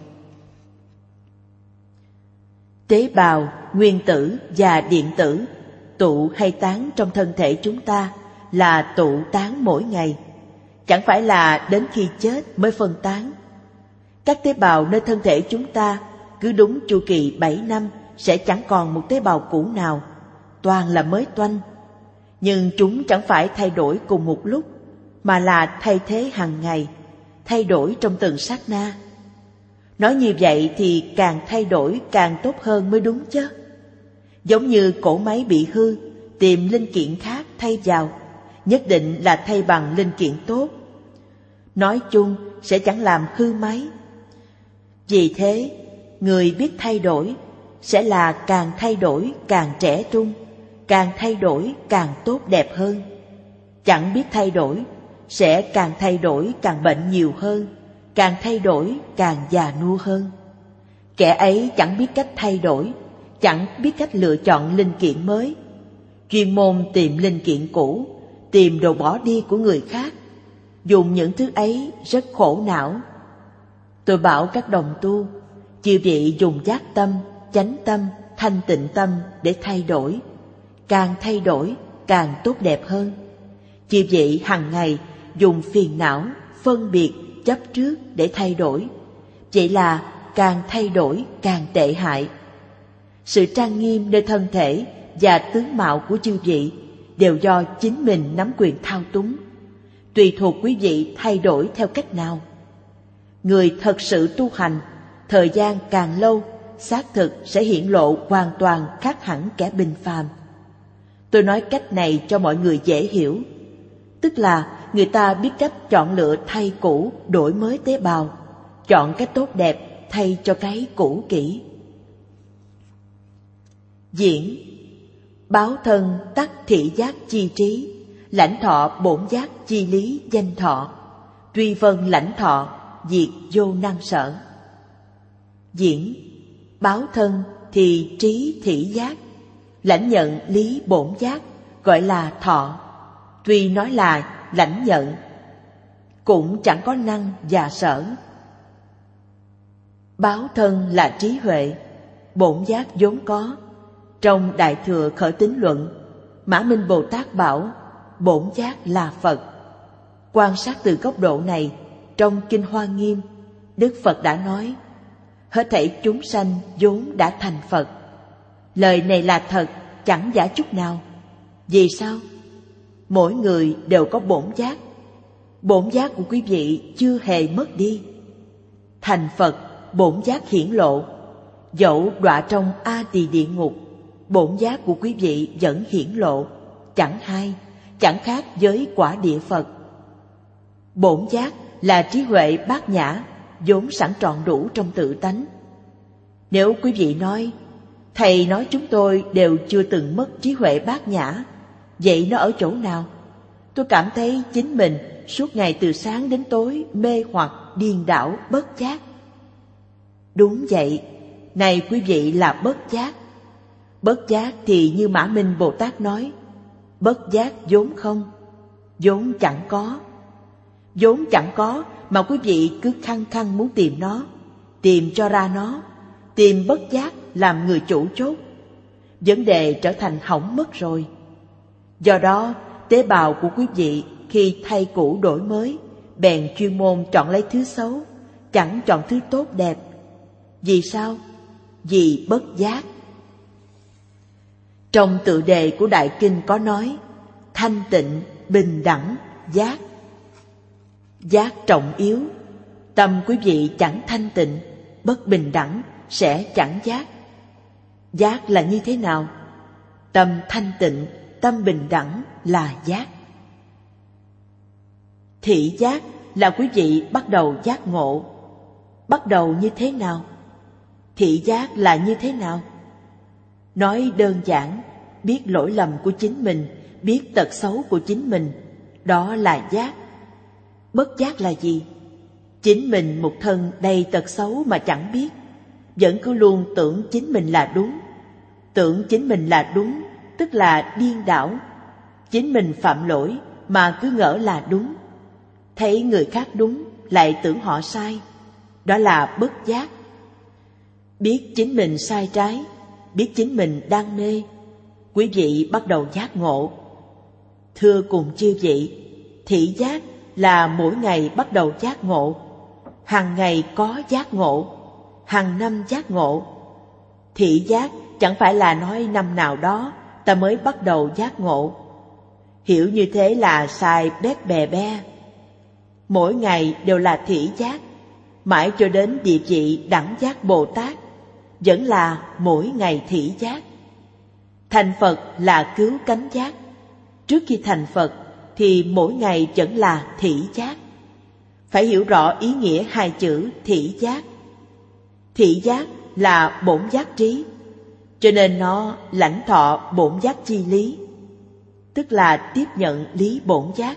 Tế bào, nguyên tử và điện tử tụ hay tán trong thân thể chúng ta là tụ tán mỗi ngày, chẳng phải là đến khi chết mới phân tán. Các tế bào nơi thân thể chúng ta cứ đúng chu kỳ 7 năm sẽ chẳng còn một tế bào cũ nào, toàn là mới toanh. Nhưng chúng chẳng phải thay đổi cùng một lúc, mà là thay thế hàng ngày, thay đổi trong từng sát na. Nói như vậy thì càng thay đổi càng tốt hơn mới đúng chứ. Giống như cỗ máy bị hư, tìm linh kiện khác thay vào, nhất định là thay bằng linh kiện tốt. Nói chung sẽ chẳng làm hư máy. Vì thế, người biết thay đổi sẽ là càng thay đổi càng trẻ trung, càng thay đổi càng tốt đẹp hơn. Chẳng biết thay đổi sẽ càng thay đổi càng bệnh nhiều hơn, càng thay đổi càng già nua hơn. Kẻ ấy chẳng biết cách thay đổi, chẳng biết cách lựa chọn linh kiện mới, chuyên môn tìm linh kiện cũ, tìm đồ bỏ đi của người khác. Dùng những thứ ấy rất khổ não. Tôi bảo các đồng tu, chư vị dùng giác tâm, chánh tâm, thanh tịnh tâm để thay đổi. Càng thay đổi càng tốt đẹp hơn. Chư vị hằng ngày dùng phiền não, phân biệt, chấp trước để thay đổi. Vậy là càng thay đổi càng tệ hại. Sự trang nghiêm nơi thân thể và tướng mạo của chư vị đều do chính mình nắm quyền thao túng, tùy thuộc quý vị thay đổi theo cách nào. Người thật sự tu hành, thời gian càng lâu, xác thực sẽ hiển lộ hoàn toàn khác hẳn kẻ bình phàm. Tôi nói cách này cho mọi người dễ hiểu, tức là người ta biết cách chọn lựa thay cũ, đổi mới tế bào, chọn cái tốt đẹp thay cho cái cũ kỹ. Diễn: báo thân tắc thị giác chi trí, lãnh thọ bổn giác chi lý danh thọ, tuy vân lãnh thọ, diệt vô năng sở. Diễn: báo thân thì trí thị giác, lãnh nhận lý bổn giác gọi là thọ, tuy nói là lãnh nhận, cũng chẳng có năng và sở. Báo thân là trí huệ, bổn giác vốn có. Trong Đại Thừa Khởi Tín Luận, Mã Minh Bồ Tát bảo bổn giác là Phật. Quan sát từ góc độ này, trong Kinh Hoa Nghiêm, Đức Phật đã nói: hết thảy chúng sanh vốn đã thành Phật. Lời này là thật, chẳng giả chút nào. Vì sao? Mỗi người đều có bổn giác. Bổn giác của quý vị chưa hề mất đi. Thành Phật, bổn giác hiển lộ. Dẫu đọa trong A Tỳ địa ngục, bổn giác của quý vị vẫn hiển lộ, chẳng hay, chẳng khác với quả địa Phật. Bổn giác là trí huệ bát nhã, vốn sẵn trọn đủ trong tự tánh. Nếu quý vị nói, thầy nói chúng tôi đều chưa từng mất trí huệ bát nhã, vậy nó ở chỗ nào? Tôi cảm thấy chính mình suốt ngày từ sáng đến tối mê hoặc, điên đảo, bất giác. Đúng vậy, này quý vị là bất giác. Bất giác thì như Mã Minh Bồ Tát nói, bất giác vốn không, vốn chẳng có. Vốn chẳng có mà quý vị cứ khăng khăng muốn tìm nó, tìm cho ra nó, tìm bất giác làm người chủ chốt. Vấn đề trở thành hỏng mất rồi. Do đó, tế bào của quý vị khi thay cũ đổi mới, bèn chuyên môn chọn lấy thứ xấu, chẳng chọn thứ tốt đẹp. Vì sao? Vì bất giác. Trong tựa đề của Đại Kinh có nói, thanh tịnh, bình đẳng, giác. Giác trọng yếu. Tâm quý vị chẳng thanh tịnh, bất bình đẳng, sẽ chẳng giác. Giác là như thế nào? Tâm thanh tịnh, tâm bình đẳng là giác. Thị giác là quý vị bắt đầu giác ngộ. Bắt đầu như thế nào? Thị giác là như thế nào? Nói đơn giản, biết lỗi lầm của chính mình, biết tật xấu của chính mình, đó là giác. Bất giác là gì? Chính mình một thân đầy tật xấu mà chẳng biết, vẫn cứ luôn tưởng chính mình là đúng. Tưởng chính mình là đúng, tức là điên đảo. Chính mình phạm lỗi mà cứ ngỡ là đúng. Thấy người khác đúng, lại tưởng họ sai. Đó là bất giác. Biết chính mình sai trái, biết chính mình đang mê, quý vị bắt đầu giác ngộ. Thưa cùng chư vị, thị giác là mỗi ngày bắt đầu giác ngộ, hàng ngày có giác ngộ, hàng năm giác ngộ. Thị giác chẳng phải là nói năm nào đó ta mới bắt đầu giác ngộ. Hiểu như thế là sai bét bè be. Mỗi ngày đều là thị giác, mãi cho đến địa vị đẳng giác Bồ Tát, vẫn là mỗi ngày thị giác. Thành Phật là cứu cánh giác. Trước khi thành Phật thì mỗi ngày vẫn là thị giác. Phải hiểu rõ ý nghĩa hai chữ thị giác. Thị giác là bổn giác trí, cho nên nó lãnh thọ bổn giác chi lý, tức là tiếp nhận lý bổn giác.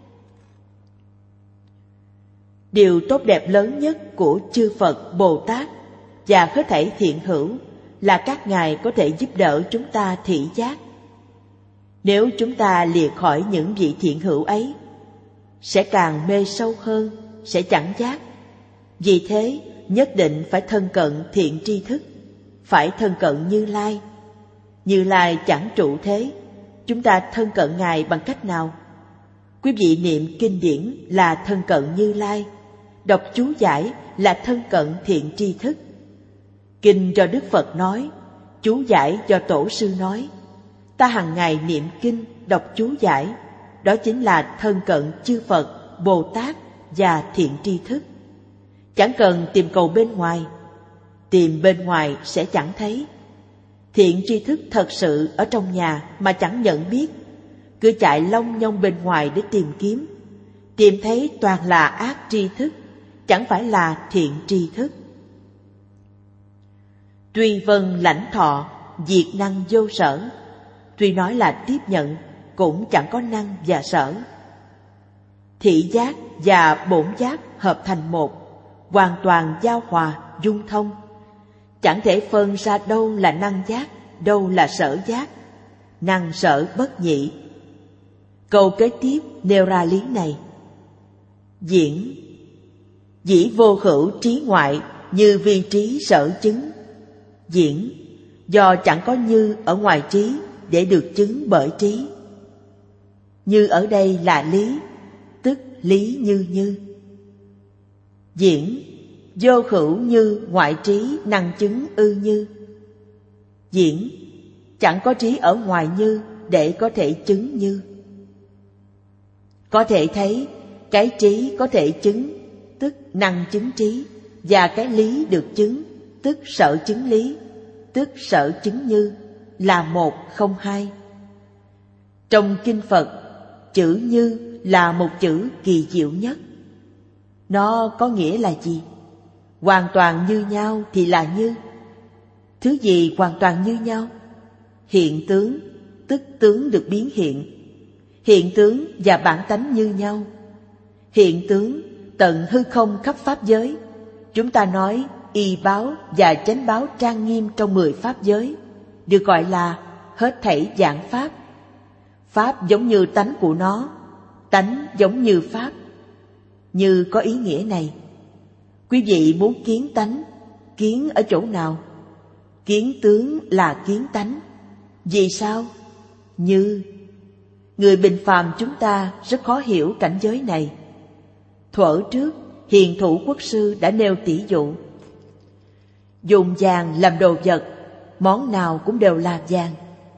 Điều tốt đẹp lớn nhất của chư Phật, Bồ Tát và hết thảy thiện hữu là các ngài có thể giúp đỡ chúng ta thị giác. Nếu chúng ta lìa khỏi những vị thiện hữu ấy, sẽ càng mê sâu hơn, sẽ chẳng giác. Vì thế, nhất định phải thân cận thiện tri thức, phải thân cận Như Lai. Như Lai chẳng trụ thế, chúng ta thân cận Ngài bằng cách nào? Quý vị niệm kinh điển là thân cận Như Lai, đọc chú giải là thân cận thiện tri thức. Kinh do Đức Phật nói, Chú giải do tổ sư nói, ta hàng ngày niệm kinh, đọc chú giải, đó chính là thân cận chư Phật, Bồ Tát và thiện tri thức. Chẳng cần tìm cầu bên ngoài, tìm bên ngoài sẽ chẳng thấy. Thiện tri thức thật sự ở trong nhà mà chẳng nhận biết, cứ chạy long nhong bên ngoài để tìm thấy toàn là ác tri thức, chẳng phải là thiện tri thức. Tuy vân lãnh thọ, diệt năng vô sở. Tuy nói là tiếp nhận, cũng chẳng có năng và sở. Thị giác và bổn giác hợp thành một, hoàn toàn giao hòa, dung thông. Chẳng thể phân ra đâu là năng giác, đâu là sở giác. Năng sở bất nhị. Câu kế tiếp nêu ra lý này. Diễn, dĩ vô hữu trí ngoại như vi trí sở chứng. Diễn, do chẳng có như ở ngoài trí để được chứng bởi trí. Như ở đây là lý, tức lý như. Diễn, vô hữu như ngoại trí năng chứng ư như. Diễn, chẳng có trí ở ngoài như để có thể chứng như. Có thể thấy cái trí có thể chứng, tức năng chứng trí, và cái lý được chứng, tức sở chứng lý, tức sở chứng như, là một không hai. Trong kinh Phật, chữ như là một chữ kỳ diệu nhất. Nó có nghĩa là gì? Hoàn toàn như nhau thì là như. Thứ gì hoàn toàn như nhau? Hiện tướng, tức tướng được biến hiện. Hiện tướng và bản tánh như nhau. Hiện tướng tận hư không khắp pháp giới. Chúng ta nói y báo và chánh báo trang nghiêm trong 10 pháp giới, được gọi là hết thảy vạn pháp. Pháp giống như tánh của nó, tánh giống như pháp. Như có ý nghĩa này. Quý vị muốn kiến tánh, kiến ở chỗ nào? Kiến tướng là kiến tánh. Vì sao? Như. Người bình phàm chúng ta rất khó hiểu cảnh giới này. Thuở trước, Hiền Thủ Quốc sư đã nêu tỷ dụ. Dùng vàng làm đồ vật, món nào cũng đều là vàng.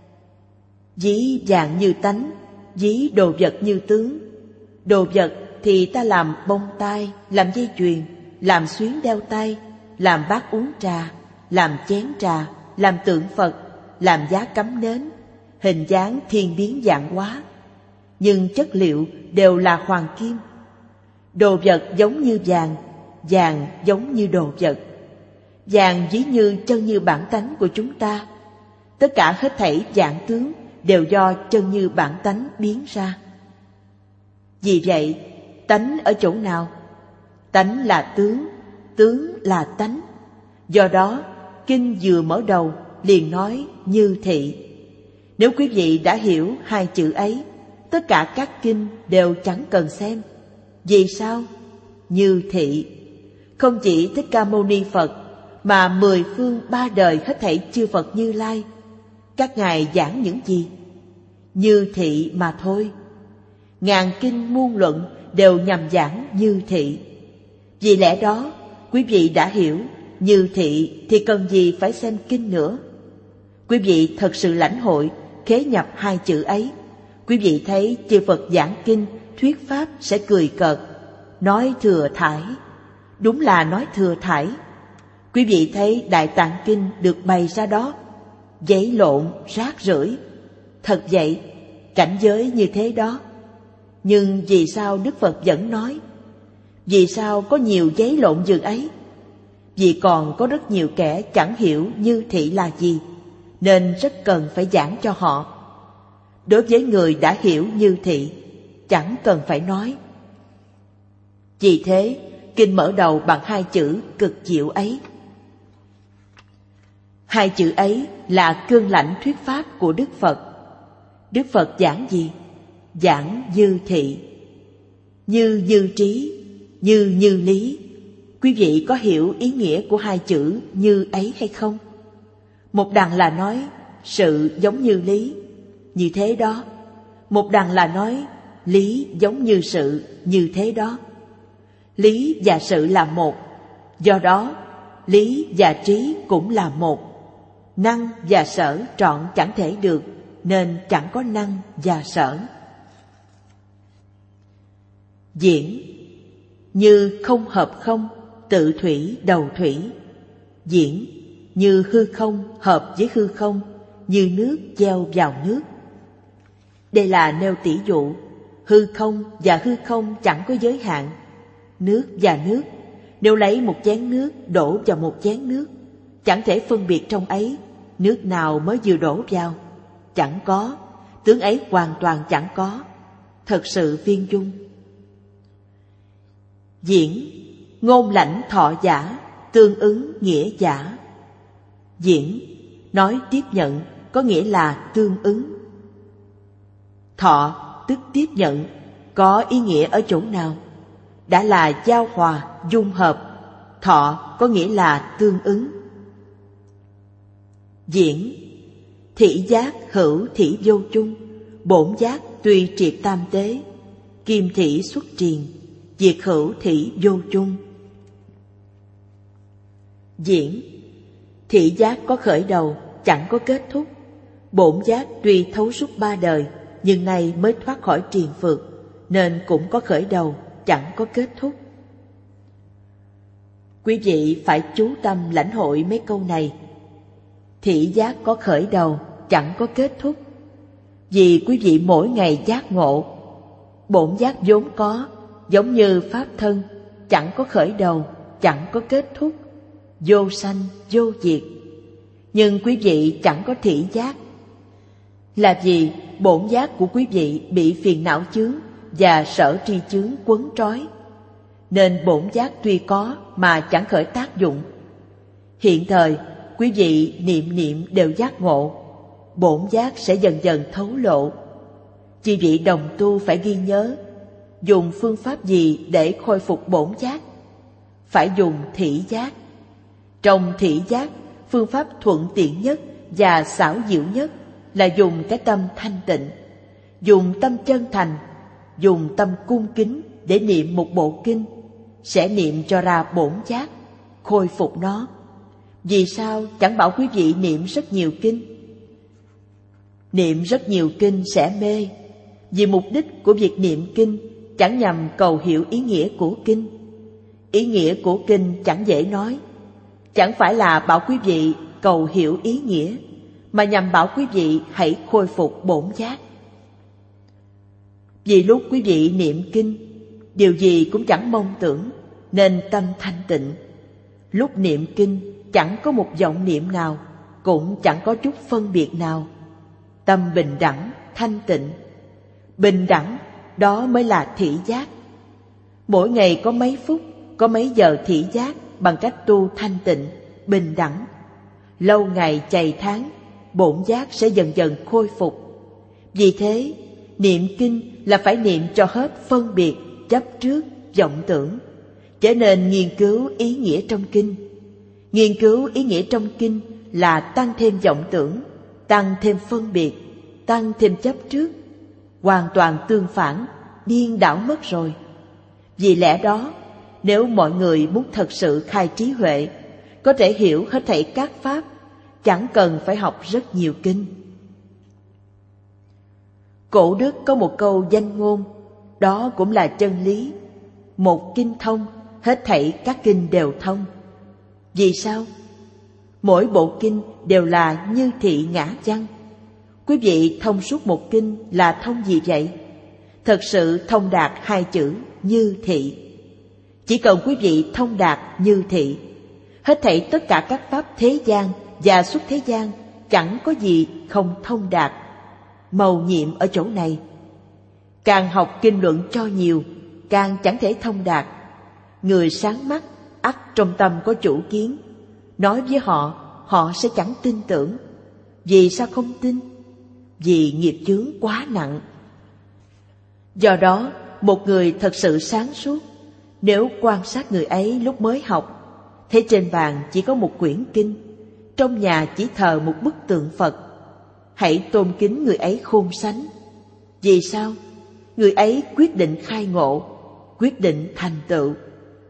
Ví vàng như tánh, ví đồ vật như tướng. Đồ vật thì ta làm bông tai, làm dây chuyền, làm xuyến đeo tay, làm bát uống trà, làm chén trà, làm tượng Phật, làm giá cắm nến, hình dáng thiên biến vạn hóa. Nhưng chất liệu đều là hoàng kim. Đồ vật giống như vàng, vàng giống như đồ vật. Vàng ví như chân như bản tánh của chúng ta. Tất cả hết thảy vạn tướng đều do chân như bản tánh biến ra. Vì vậy, tánh ở chỗ nào? Tánh là tướng, tướng là tánh. Do đó, kinh vừa mở đầu liền nói như thị. Nếu quý vị đã hiểu hai chữ ấy, tất cả các kinh đều chẳng cần xem. Vì sao? Như thị. Không chỉ Thích Ca Mâu Ni Phật, mà 10 phương 3 đời hết thảy chư Phật Như Lai, các ngài giảng những gì? Như thị mà thôi. Ngàn kinh muôn luận đều nhằm giảng như thị. Vì lẽ đó, quý vị đã hiểu như thị thì cần gì phải xem kinh nữa. Quý vị thật sự lãnh hội, khế nhập hai chữ ấy, quý vị thấy chư Phật giảng kinh, thuyết pháp sẽ cười cợt, nói thừa thải. Đúng là nói thừa thải. Quý vị thấy Đại Tạng Kinh được bày ra đó, giấy lộn, rác rưởi. Thật vậy, cảnh giới như thế đó. Nhưng vì sao Đức Phật vẫn nói? Vì sao có nhiều giấy lộn dường ấy? Vì còn có rất nhiều kẻ chẳng hiểu như thị là gì, nên rất cần phải giảng cho họ. Đối với người đã hiểu như thị, chẳng cần phải nói. Vì thế, kinh mở đầu bằng hai chữ cực diệu ấy. Hai chữ ấy là cương lãnh thuyết pháp của Đức Phật. Đức Phật giảng gì? Giảng như thị. Như như trí, như lý. Quý vị có hiểu ý nghĩa của hai chữ như ấy hay không? Một đằng là nói sự giống như lý, như thế đó. Một đằng là nói lý giống như sự, như thế đó. Lý và sự là một, do đó lý và trí cũng là một. Năng và sở trọn chẳng thể được, nên chẳng có năng và sở. Diễn như không hợp không, tự thủy đầu thủy. Diễn như hư không hợp với hư không, như nước gieo vào nước. Đây là nêu tỉ dụ, hư không và hư không chẳng có giới hạn. Nước và nước, nếu lấy một chén nước đổ vào một chén nước, chẳng thể phân biệt trong ấy nước nào mới vừa đổ vào. Chẳng có, tướng ấy hoàn toàn chẳng có, thật sự viên dung. Diễn ngôn lãnh thọ giả, tương ứng nghĩa giả. Diễn nói tiếp nhận có nghĩa là tương ứng. Thọ tức tiếp nhận, có ý nghĩa ở chỗ nào? Đã là giao hòa, dung hợp. Thọ có nghĩa là tương ứng. Diễn thị giác hữu thị vô chung, bổn giác tuy triệt tam tế, kim thị xuất triền, diệt hữu thị vô chung. Diễn thị giác có khởi đầu, chẳng có kết thúc. Bổn giác tuy thấu suốt ba đời, nhưng nay mới thoát khỏi triền phược, nên cũng có khởi đầu, chẳng có kết thúc. Quý vị phải chú tâm lãnh hội mấy câu này. Thị giác có khởi đầu, chẳng có kết thúc. Vì quý vị mỗi ngày giác ngộ. Bổn giác vốn có, giống như pháp thân, chẳng có khởi đầu, chẳng có kết thúc, vô sanh, vô diệt. Nhưng quý vị chẳng có thị giác. Là vì bổn giác của quý vị bị phiền não chướng và sở tri chướng quấn trói, nên bổn giác tuy có mà chẳng khởi tác dụng. Hiện thời quý vị niệm niệm đều giác ngộ, bổn giác sẽ dần dần thấu lộ. Quý vị đồng tu phải ghi nhớ, dùng phương pháp gì để khôi phục bổn giác? Phải dùng thị giác. Trong thị giác, phương pháp thuận tiện nhất và xảo diệu nhất là dùng cái tâm thanh tịnh, dùng tâm chân thành, dùng tâm cung kính để niệm một bộ kinh, sẽ niệm cho ra bổn giác, khôi phục nó. Vì sao chẳng bảo quý vị niệm rất nhiều kinh? Niệm rất nhiều kinh sẽ mê, vì mục đích của việc niệm kinh chẳng nhằm cầu hiểu ý nghĩa của kinh. Ý nghĩa của kinh chẳng dễ nói, chẳng phải là bảo quý vị cầu hiểu ý nghĩa, mà nhằm bảo quý vị hãy khôi phục bổn giác. Vì lúc quý vị niệm kinh, điều gì cũng chẳng mong tưởng, nên tâm thanh tịnh. Lúc niệm kinh chẳng có một vọng niệm nào, cũng chẳng có chút phân biệt nào. Tâm bình đẳng, thanh tịnh. Bình đẳng, đó mới là thị giác. Mỗi ngày có mấy phút, có mấy giờ thị giác bằng cách tu thanh tịnh, bình đẳng. Lâu ngày chày tháng, bổn giác sẽ dần dần khôi phục. Vì thế, niệm kinh là phải niệm cho hết phân biệt, chấp trước, vọng tưởng. Trở nên nghiên cứu ý nghĩa trong kinh. Nghiên cứu ý nghĩa trong kinh là tăng thêm vọng tưởng, tăng thêm phân biệt, tăng thêm chấp trước. Hoàn toàn tương phản, điên đảo mất rồi. Vì lẽ đó, nếu mọi người muốn thật sự khai trí huệ, có thể hiểu hết thảy các pháp, chẳng cần phải học rất nhiều kinh. Cổ đức có một câu danh ngôn, đó cũng là chân lý. Một kinh thông, hết thảy các kinh đều thông. Vì sao? Mỗi bộ kinh đều là như thị ngã văn. Quý vị thông suốt một kinh là thông gì vậy? Thật sự thông đạt hai chữ như thị. Chỉ cần quý vị thông đạt như thị, hết thảy tất cả các pháp thế gian và xuất thế gian chẳng có gì không thông đạt. Mầu nhiệm ở chỗ này. Càng học kinh luận cho nhiều, càng chẳng thể thông đạt. Người sáng mắt, ắt trong tâm có chủ kiến. Nói với họ, họ sẽ chẳng tin tưởng. Vì sao không tin? Vì nghiệp chướng quá nặng. Do đó, một người thật sự sáng suốt, nếu quan sát người ấy lúc mới học, thấy trên bàn chỉ có một quyển kinh, trong nhà chỉ thờ một bức tượng Phật, hãy tôn kính người ấy khôn sánh. Vì sao? Người ấy quyết định khai ngộ, quyết định thành tựu.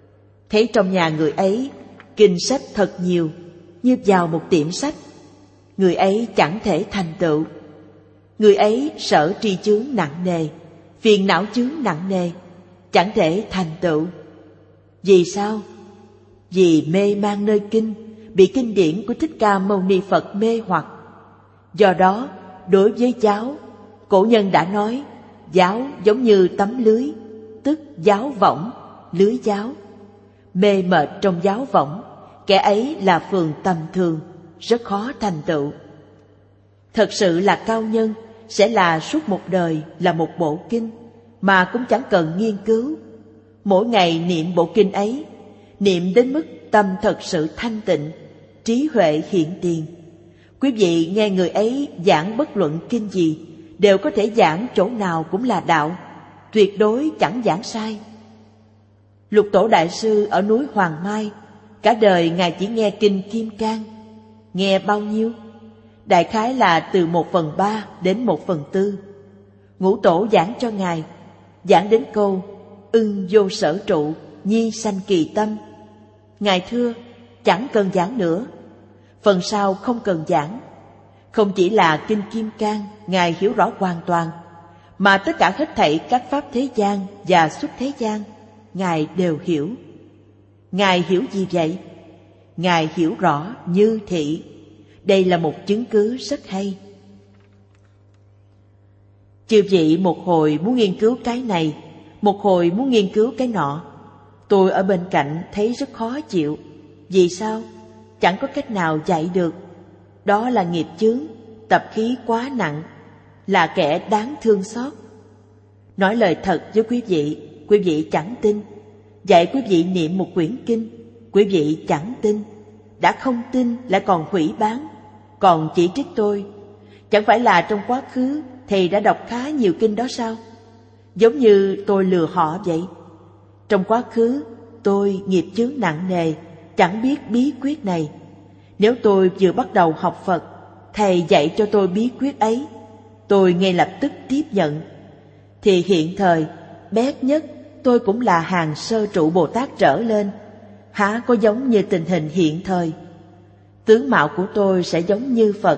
Thấy trong nhà người ấy kinh sách thật nhiều, như vào một tiệm sách. người ấy chẳng thể thành tựu. Người ấy sở tri chướng nặng nề, phiền não chướng nặng nề, chẳng thể thành tựu. Vì sao? Vì mê man nơi kinh, bị kinh điển của Thích Ca Mâu Ni Phật mê hoặc. Do đó, đối với giáo, cổ nhân đã nói, giáo giống như tấm lưới, tức giáo võng, lưới giáo. Mê mệt trong giáo võng, kẻ ấy là phường tầm thường, rất khó thành tựu. Thật sự là cao nhân, sẽ là suốt một đời là một bộ kinh, mà cũng chẳng cần nghiên cứu. Mỗi ngày niệm bộ kinh ấy, niệm đến mức tâm thật sự thanh tịnh, trí huệ hiện tiền. Quý vị nghe người ấy giảng bất luận kinh gì, đều có thể giảng chỗ nào cũng là đạo, tuyệt đối chẳng giảng sai. Lục Tổ Đại Sư ở núi Hoàng Mai, cả đời Ngài chỉ nghe kinh Kim Cang. Nghe bao nhiêu? Đại khái là từ 1/3 đến 1/4. Ngũ Tổ giảng cho Ngài, giảng đến câu ưng vô sở trụ, nhi sanh kỳ tâm. Ngài thưa, chẳng cần giảng nữa. Phần sau không cần giảng. Không chỉ là kinh Kim Cang Ngài hiểu rõ hoàn toàn, mà tất cả hết thảy các pháp thế gian và xuất thế gian Ngài đều hiểu. Ngài hiểu gì vậy? Ngài hiểu rõ như thị. Đây là một chứng cứ rất hay. Chư vị một hồi muốn nghiên cứu cái này, một hồi muốn nghiên cứu cái nọ. Tôi ở bên cạnh thấy rất khó chịu. Vì sao? Chẳng có cách nào dạy được. Đó là nghiệp chướng, tập khí quá nặng, là kẻ đáng thương xót. Nói lời thật với quý vị chẳng tin. Dạy quý vị niệm một quyển kinh, quý vị chẳng tin. Đã không tin lại còn hủy bán, còn chỉ trích tôi. Chẳng phải là trong quá khứ thầy đã đọc khá nhiều kinh đó sao? Giống như tôi lừa họ vậy. Trong quá khứ tôi nghiệp chướng nặng nề, chẳng biết bí quyết này. Nếu tôi vừa bắt đầu học Phật, thầy dạy cho tôi bí quyết ấy, tôi ngay lập tức tiếp nhận. Thì hiện thời, bé nhất tôi cũng là hàng sơ trụ Bồ Tát trở lên, há có giống như tình hình hiện thời. Tướng mạo của tôi sẽ giống như Phật.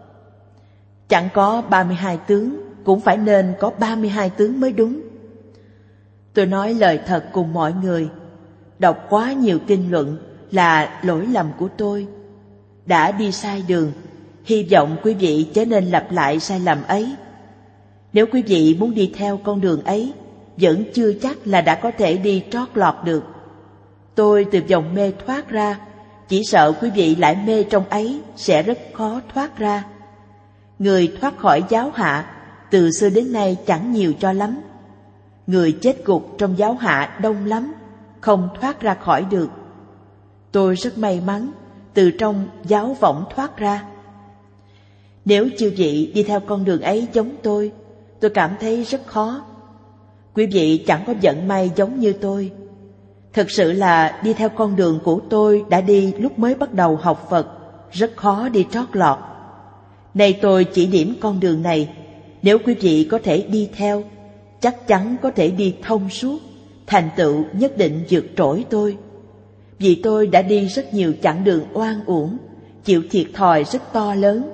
Chẳng có 32 tướng, cũng phải nên có 32 tướng mới đúng. Tôi nói lời thật cùng mọi người. Đọc quá nhiều kinh luận là lỗi lầm của tôi. Đã đi sai đường, hy vọng quý vị chớ nên lặp lại sai lầm ấy. Nếu quý vị muốn đi theo con đường ấy, vẫn chưa chắc là đã có thể đi trót lọt được. Tôi từ vòng mê thoát ra, chỉ sợ quý vị lại mê trong ấy sẽ rất khó thoát ra. Người thoát khỏi giáo hạ từ xưa đến nay chẳng nhiều cho lắm. Người chết gục trong giáo hạ đông lắm, không thoát ra khỏi được. Tôi rất may mắn từ trong giáo võng thoát ra. Nếu chư vị đi theo con đường ấy giống tôi cảm thấy rất khó. Quý vị chẳng có vận may giống như tôi. Thực sự là đi theo con đường của tôi đã đi lúc mới bắt đầu học Phật, rất khó đi trót lọt. Nay tôi chỉ điểm con đường này, nếu quý vị có thể đi theo, chắc chắn có thể đi thông suốt, thành tựu nhất định vượt trội tôi. Vì tôi đã đi rất nhiều chặng đường oan uổng, chịu thiệt thòi rất to lớn.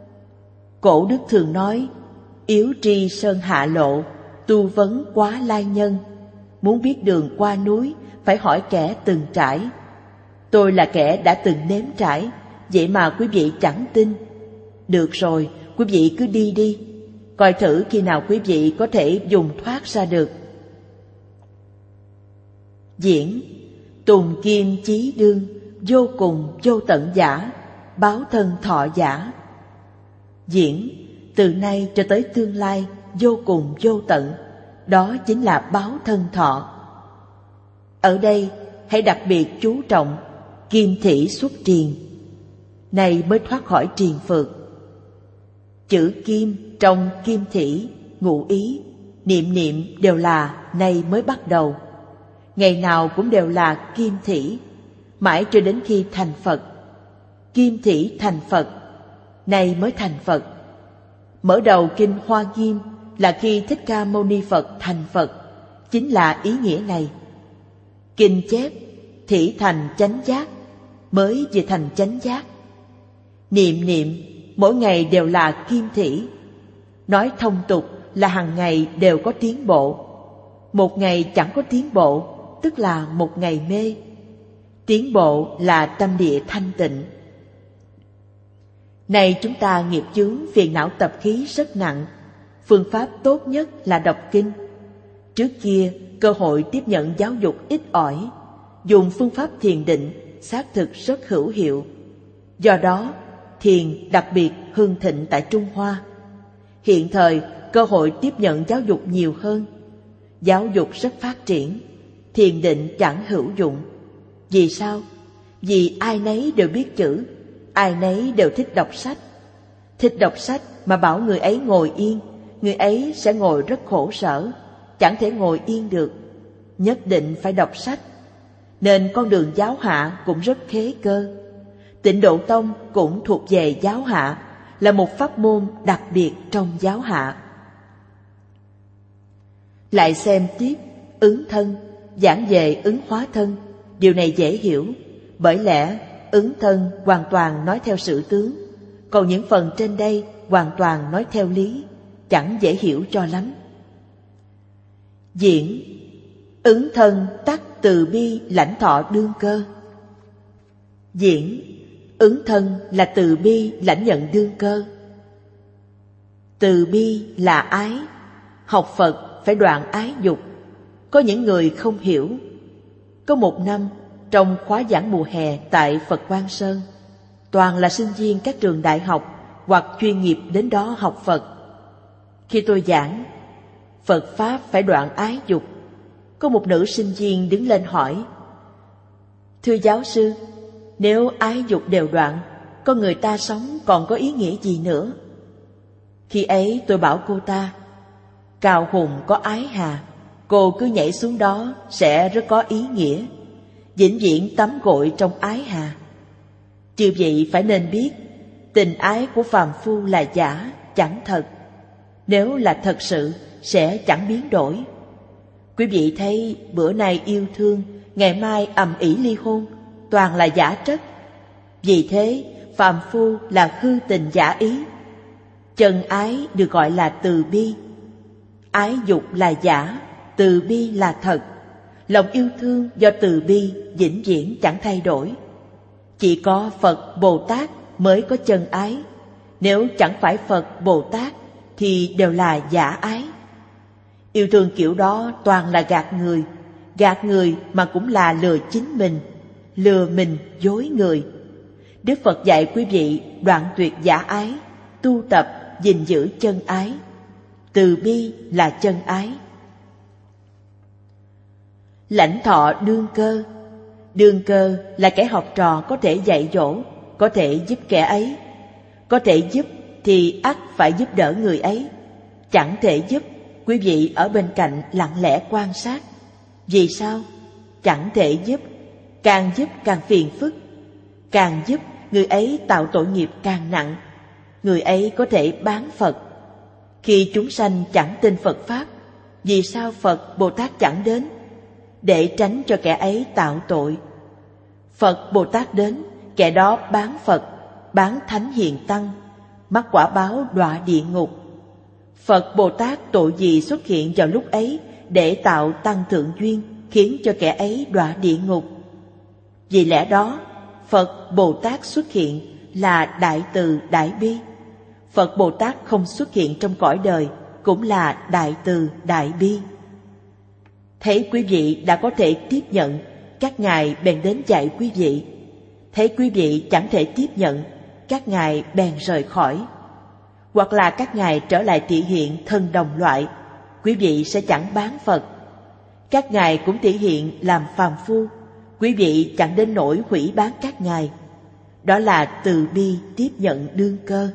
Cổ đức thường nói, yếu tri sơn hạ lộ, tu vấn quá lai nhân. Muốn biết đường qua núi, phải hỏi kẻ từng trải. Tôi là kẻ đã từng nếm trải, vậy mà quý vị chẳng tin. Được rồi, quý vị cứ đi đi, coi thử khi nào quý vị có thể dùng thoát ra được. Diễn tùng kim chí đương, vô cùng vô tận giả, báo thân thọ giả. Diễn từ nay cho tới tương lai vô cùng vô tận, đó chính là báo thân thọ. Ở đây hãy đặc biệt chú trọng kim thủy xuất triền, này mới thoát khỏi triền phược. Chữ kim trong kim thủy, ngụ ý, niệm niệm đều là này mới bắt đầu. Ngày nào cũng đều là kim thủy, mãi cho đến khi thành Phật. Kim thủy thành Phật, này mới thành Phật. Mở đầu kinh Hoa Nghiêm là khi Thích Ca Mâu Ni Phật thành Phật, chính là ý nghĩa này. Kinh chép thỉ thành chánh giác, mới vừa thành chánh giác. Niệm niệm mỗi ngày đều là kim thủy. Nói thông tục là hàng ngày đều có tiến bộ. Một ngày chẳng có tiến bộ, tức là một ngày mê. Tiến bộ là tâm địa thanh tịnh. Nay chúng ta nghiệp chướng phiền não tập khí rất nặng. Phương pháp tốt nhất là đọc kinh. Trước kia, cơ hội tiếp nhận giáo dục ít ỏi. Dùng phương pháp thiền định xác thực rất hữu hiệu. Do đó, thiền đặc biệt hưng thịnh tại Trung Hoa. Hiện thời, cơ hội tiếp nhận giáo dục nhiều hơn. Giáo dục rất phát triển, thiền định chẳng hữu dụng. Vì sao? Vì ai nấy đều biết chữ, ai nấy đều thích đọc sách. Thích đọc sách mà bảo người ấy ngồi yên, người ấy sẽ ngồi rất khổ sở, chẳng thể ngồi yên được. Nhất định phải đọc sách. Nên con đường giáo hạ cũng rất khế cơ. Tịnh Độ Tông cũng thuộc về giáo hạ, là một pháp môn đặc biệt trong giáo hạ. Lại xem tiếp ứng thân, giảng về ứng hóa thân. Điều này dễ hiểu, bởi lẽ ứng thân hoàn toàn nói theo sự tướng, còn những phần trên đây hoàn toàn nói theo lý, chẳng dễ hiểu cho lắm. Diễn ứng thân tắc từ bi lãnh thọ đương cơ. Diễn ứng thân là từ bi lãnh nhận đương cơ. Từ bi là ái, học Phật phải đoạn ái dục. Có những người không hiểu. Có một năm, trong khóa giảng mùa hè tại Phật Quang Sơn, toàn là sinh viên các trường đại học hoặc chuyên nghiệp đến đó học Phật. Khi tôi giảng, Phật Pháp phải đoạn ái dục, có một nữ sinh viên đứng lên hỏi: Thưa giáo sư, nếu ái dục đều đoạn, con người ta sống còn có ý nghĩa gì nữa? Khi ấy tôi bảo cô ta: Cao hùng có ái hà, cô cứ nhảy xuống đó sẽ rất có ý nghĩa, vĩnh viễn tắm gội trong ái hà. Chư vị phải nên biết, tình ái của phàm phu là giả, chẳng thật. Nếu là thật sự, sẽ chẳng biến đổi. Quý vị thấy bữa nay yêu thương, ngày mai ầm ĩ ly hôn, toàn là giả trất. Vì thế, phàm phu là hư tình giả ý. Chân ái được gọi là từ bi. Ái dục là giả, từ bi là thật. Lòng yêu thương do từ bi vĩnh viễn chẳng thay đổi. Chỉ có Phật Bồ Tát mới có chân ái. Nếu chẳng phải Phật Bồ Tát thì đều là giả ái. Yêu thương kiểu đó toàn là gạt người mà cũng là lừa chính mình, lừa mình dối người. Đức Phật dạy quý vị đoạn tuyệt giả ái, tu tập gìn giữ chân ái. Từ bi là chân ái. Lãnh thọ đương cơ. Đương cơ là kẻ học trò có thể dạy dỗ, có thể giúp kẻ ấy. Có thể giúp thì ắt phải giúp đỡ người ấy. Chẳng thể giúp, quý vị ở bên cạnh lặng lẽ quan sát. Vì sao? Chẳng thể giúp càng phiền phức. Càng giúp, người ấy tạo tội nghiệp càng nặng. Người ấy có thể bán Phật. Khi chúng sanh chẳng tin Phật Pháp, vì sao Phật Bồ Tát chẳng đến? Để tránh cho kẻ ấy tạo tội. Phật Bồ Tát đến, kẻ đó bán Phật, bán Thánh Hiền Tăng, mắc quả báo đọa địa ngục. Phật Bồ Tát tội gì xuất hiện vào lúc ấy để tạo tăng thượng duyên, khiến cho kẻ ấy đọa địa ngục? Vì lẽ đó, Phật Bồ Tát xuất hiện là đại từ đại bi. Phật Bồ Tát không xuất hiện trong cõi đời cũng là đại từ đại bi. Thấy quý vị đã có thể tiếp nhận, các ngài bèn đến dạy quý vị. Thấy quý vị chẳng thể tiếp nhận, các ngài bèn rời khỏi. Hoặc là các ngài trở lại thị hiện thân đồng loại, quý vị sẽ chẳng bán Phật. Các ngài cũng thị hiện làm phàm phu, quý vị chẳng đến nỗi hủy bán các ngài. Đó là từ bi tiếp nhận đương cơ.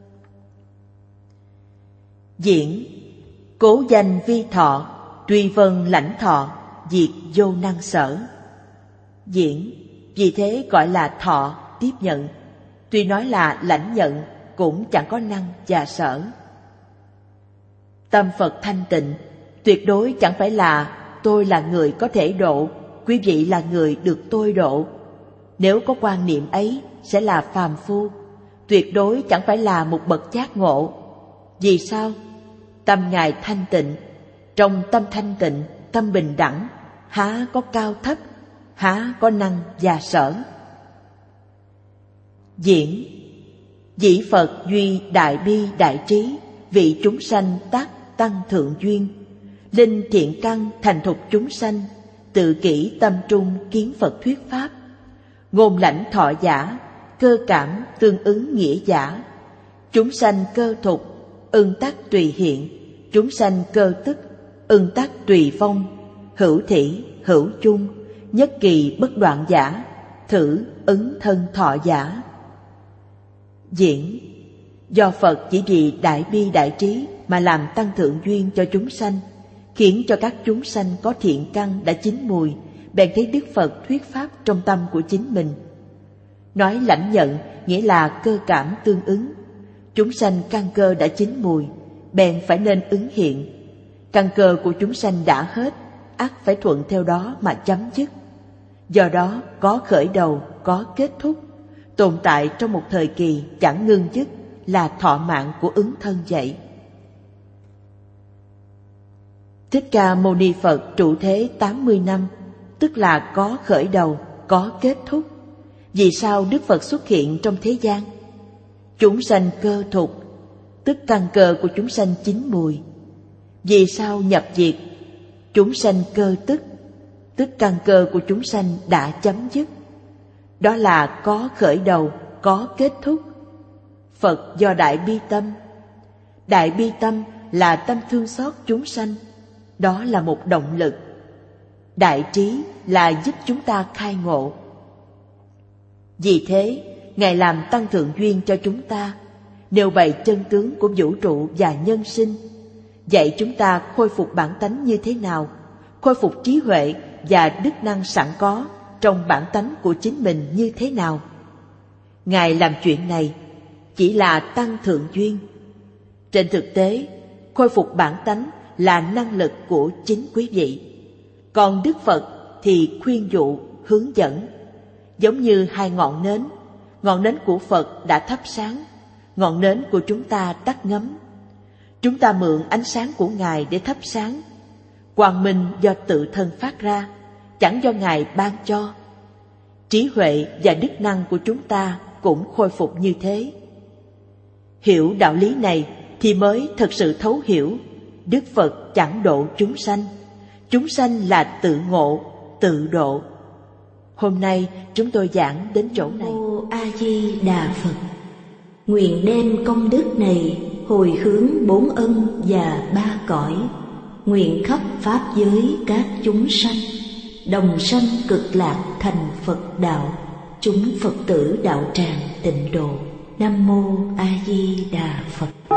Diễn cố danh vi thọ, truy vân lãnh thọ, diệt vô năng sở. Diễn vì thế gọi là thọ, tiếp nhận. Tuy nói là lãnh nhận, cũng chẳng có năng và sở. Tâm Phật thanh tịnh, tuyệt đối chẳng phải là tôi là người có thể độ, quý vị là người được tôi độ. Nếu có quan niệm ấy, sẽ là phàm phu. tuyệt đối chẳng phải là một bậc giác ngộ. Vì sao? Tâm Ngài thanh tịnh, trong tâm thanh tịnh, tâm bình đẳng, há có cao thấp, há có năng và sở. Diễn: Dĩ Phật duy đại bi đại trí, vị chúng sanh tác tăng thượng duyên. Linh thiện căn thành thục chúng sanh, tự kỷ tâm trung kiến Phật thuyết pháp. Ngôn lãnh thọ giả, cơ cảm tương ứng nghĩa giả. Chúng sanh cơ thục, ưng tác tùy hiện. Chúng sanh cơ tức, ưng tác tùy phong. Hữu thỉ, hữu chung, nhất kỳ bất đoạn giả. Thử ứng thân thọ giả. Diễn: Do Phật chỉ vì đại bi đại trí mà làm tăng thượng duyên cho chúng sanh, khiến cho các chúng sanh có thiện căn đã chín mùi, bèn thấy Đức Phật thuyết pháp trong tâm của chính mình. Nói lãnh nhận nghĩa là cơ cảm tương ứng. Chúng sanh căn cơ đã chín mùi, bèn phải nên ứng hiện. Căn cơ của chúng sanh đã hết, ắt phải thuận theo đó mà chấm dứt. Do đó có khởi đầu, có kết thúc, tồn tại trong một thời kỳ chẳng ngưng dứt, là thọ mạng của ứng thân vậy. Thích Ca Mâu Ni Phật trụ thế 80 năm, tức là có khởi đầu, có kết thúc. Vì sao Đức Phật xuất hiện trong thế gian? Chúng sanh cơ thục, tức căn cơ của chúng sanh chín mùi. Vì sao nhập diệt? Chúng sanh cơ tức căn cơ của chúng sanh đã chấm dứt. Đó là có khởi đầu, có kết thúc. Phật do đại bi tâm. Đại bi tâm là tâm thương xót chúng sanh. Đó là một động lực. Đại trí là giúp chúng ta khai ngộ. Vì thế, Ngài làm tăng thượng duyên cho chúng ta, nêu bày chân tướng của vũ trụ và nhân sinh, dạy chúng ta khôi phục bản tánh như thế nào, khôi phục trí huệ và đức năng sẵn có trong bản tánh của chính mình như thế nào. Ngài làm chuyện này chỉ là tăng thượng duyên. Trên thực tế, khôi phục bản tánh là năng lực của chính quý vị. Còn Đức Phật thì khuyên dụ, hướng dẫn. Giống như hai ngọn nến của Phật đã thắp sáng, ngọn nến của chúng ta tắt ngấm. Chúng ta mượn ánh sáng của Ngài để thắp sáng. Quang minh do tự thân phát ra, chẳng do Ngài ban cho. Trí huệ và đức năng của chúng ta cũng khôi phục như thế. Hiểu đạo lý này thì mới thật sự thấu hiểu Đức Phật chẳng độ chúng sanh là tự ngộ, tự độ. Hôm nay chúng tôi giảng đến chỗ này. Mô A Di Đà Phật. Nguyện đem công đức này hồi hướng bốn ân và ba cõi, nguyện khắp pháp giới các chúng sanh đồng sanh cực lạc thành Phật đạo, chúng Phật tử đạo tràng tịnh độ. Nam mô A Di Đà Phật.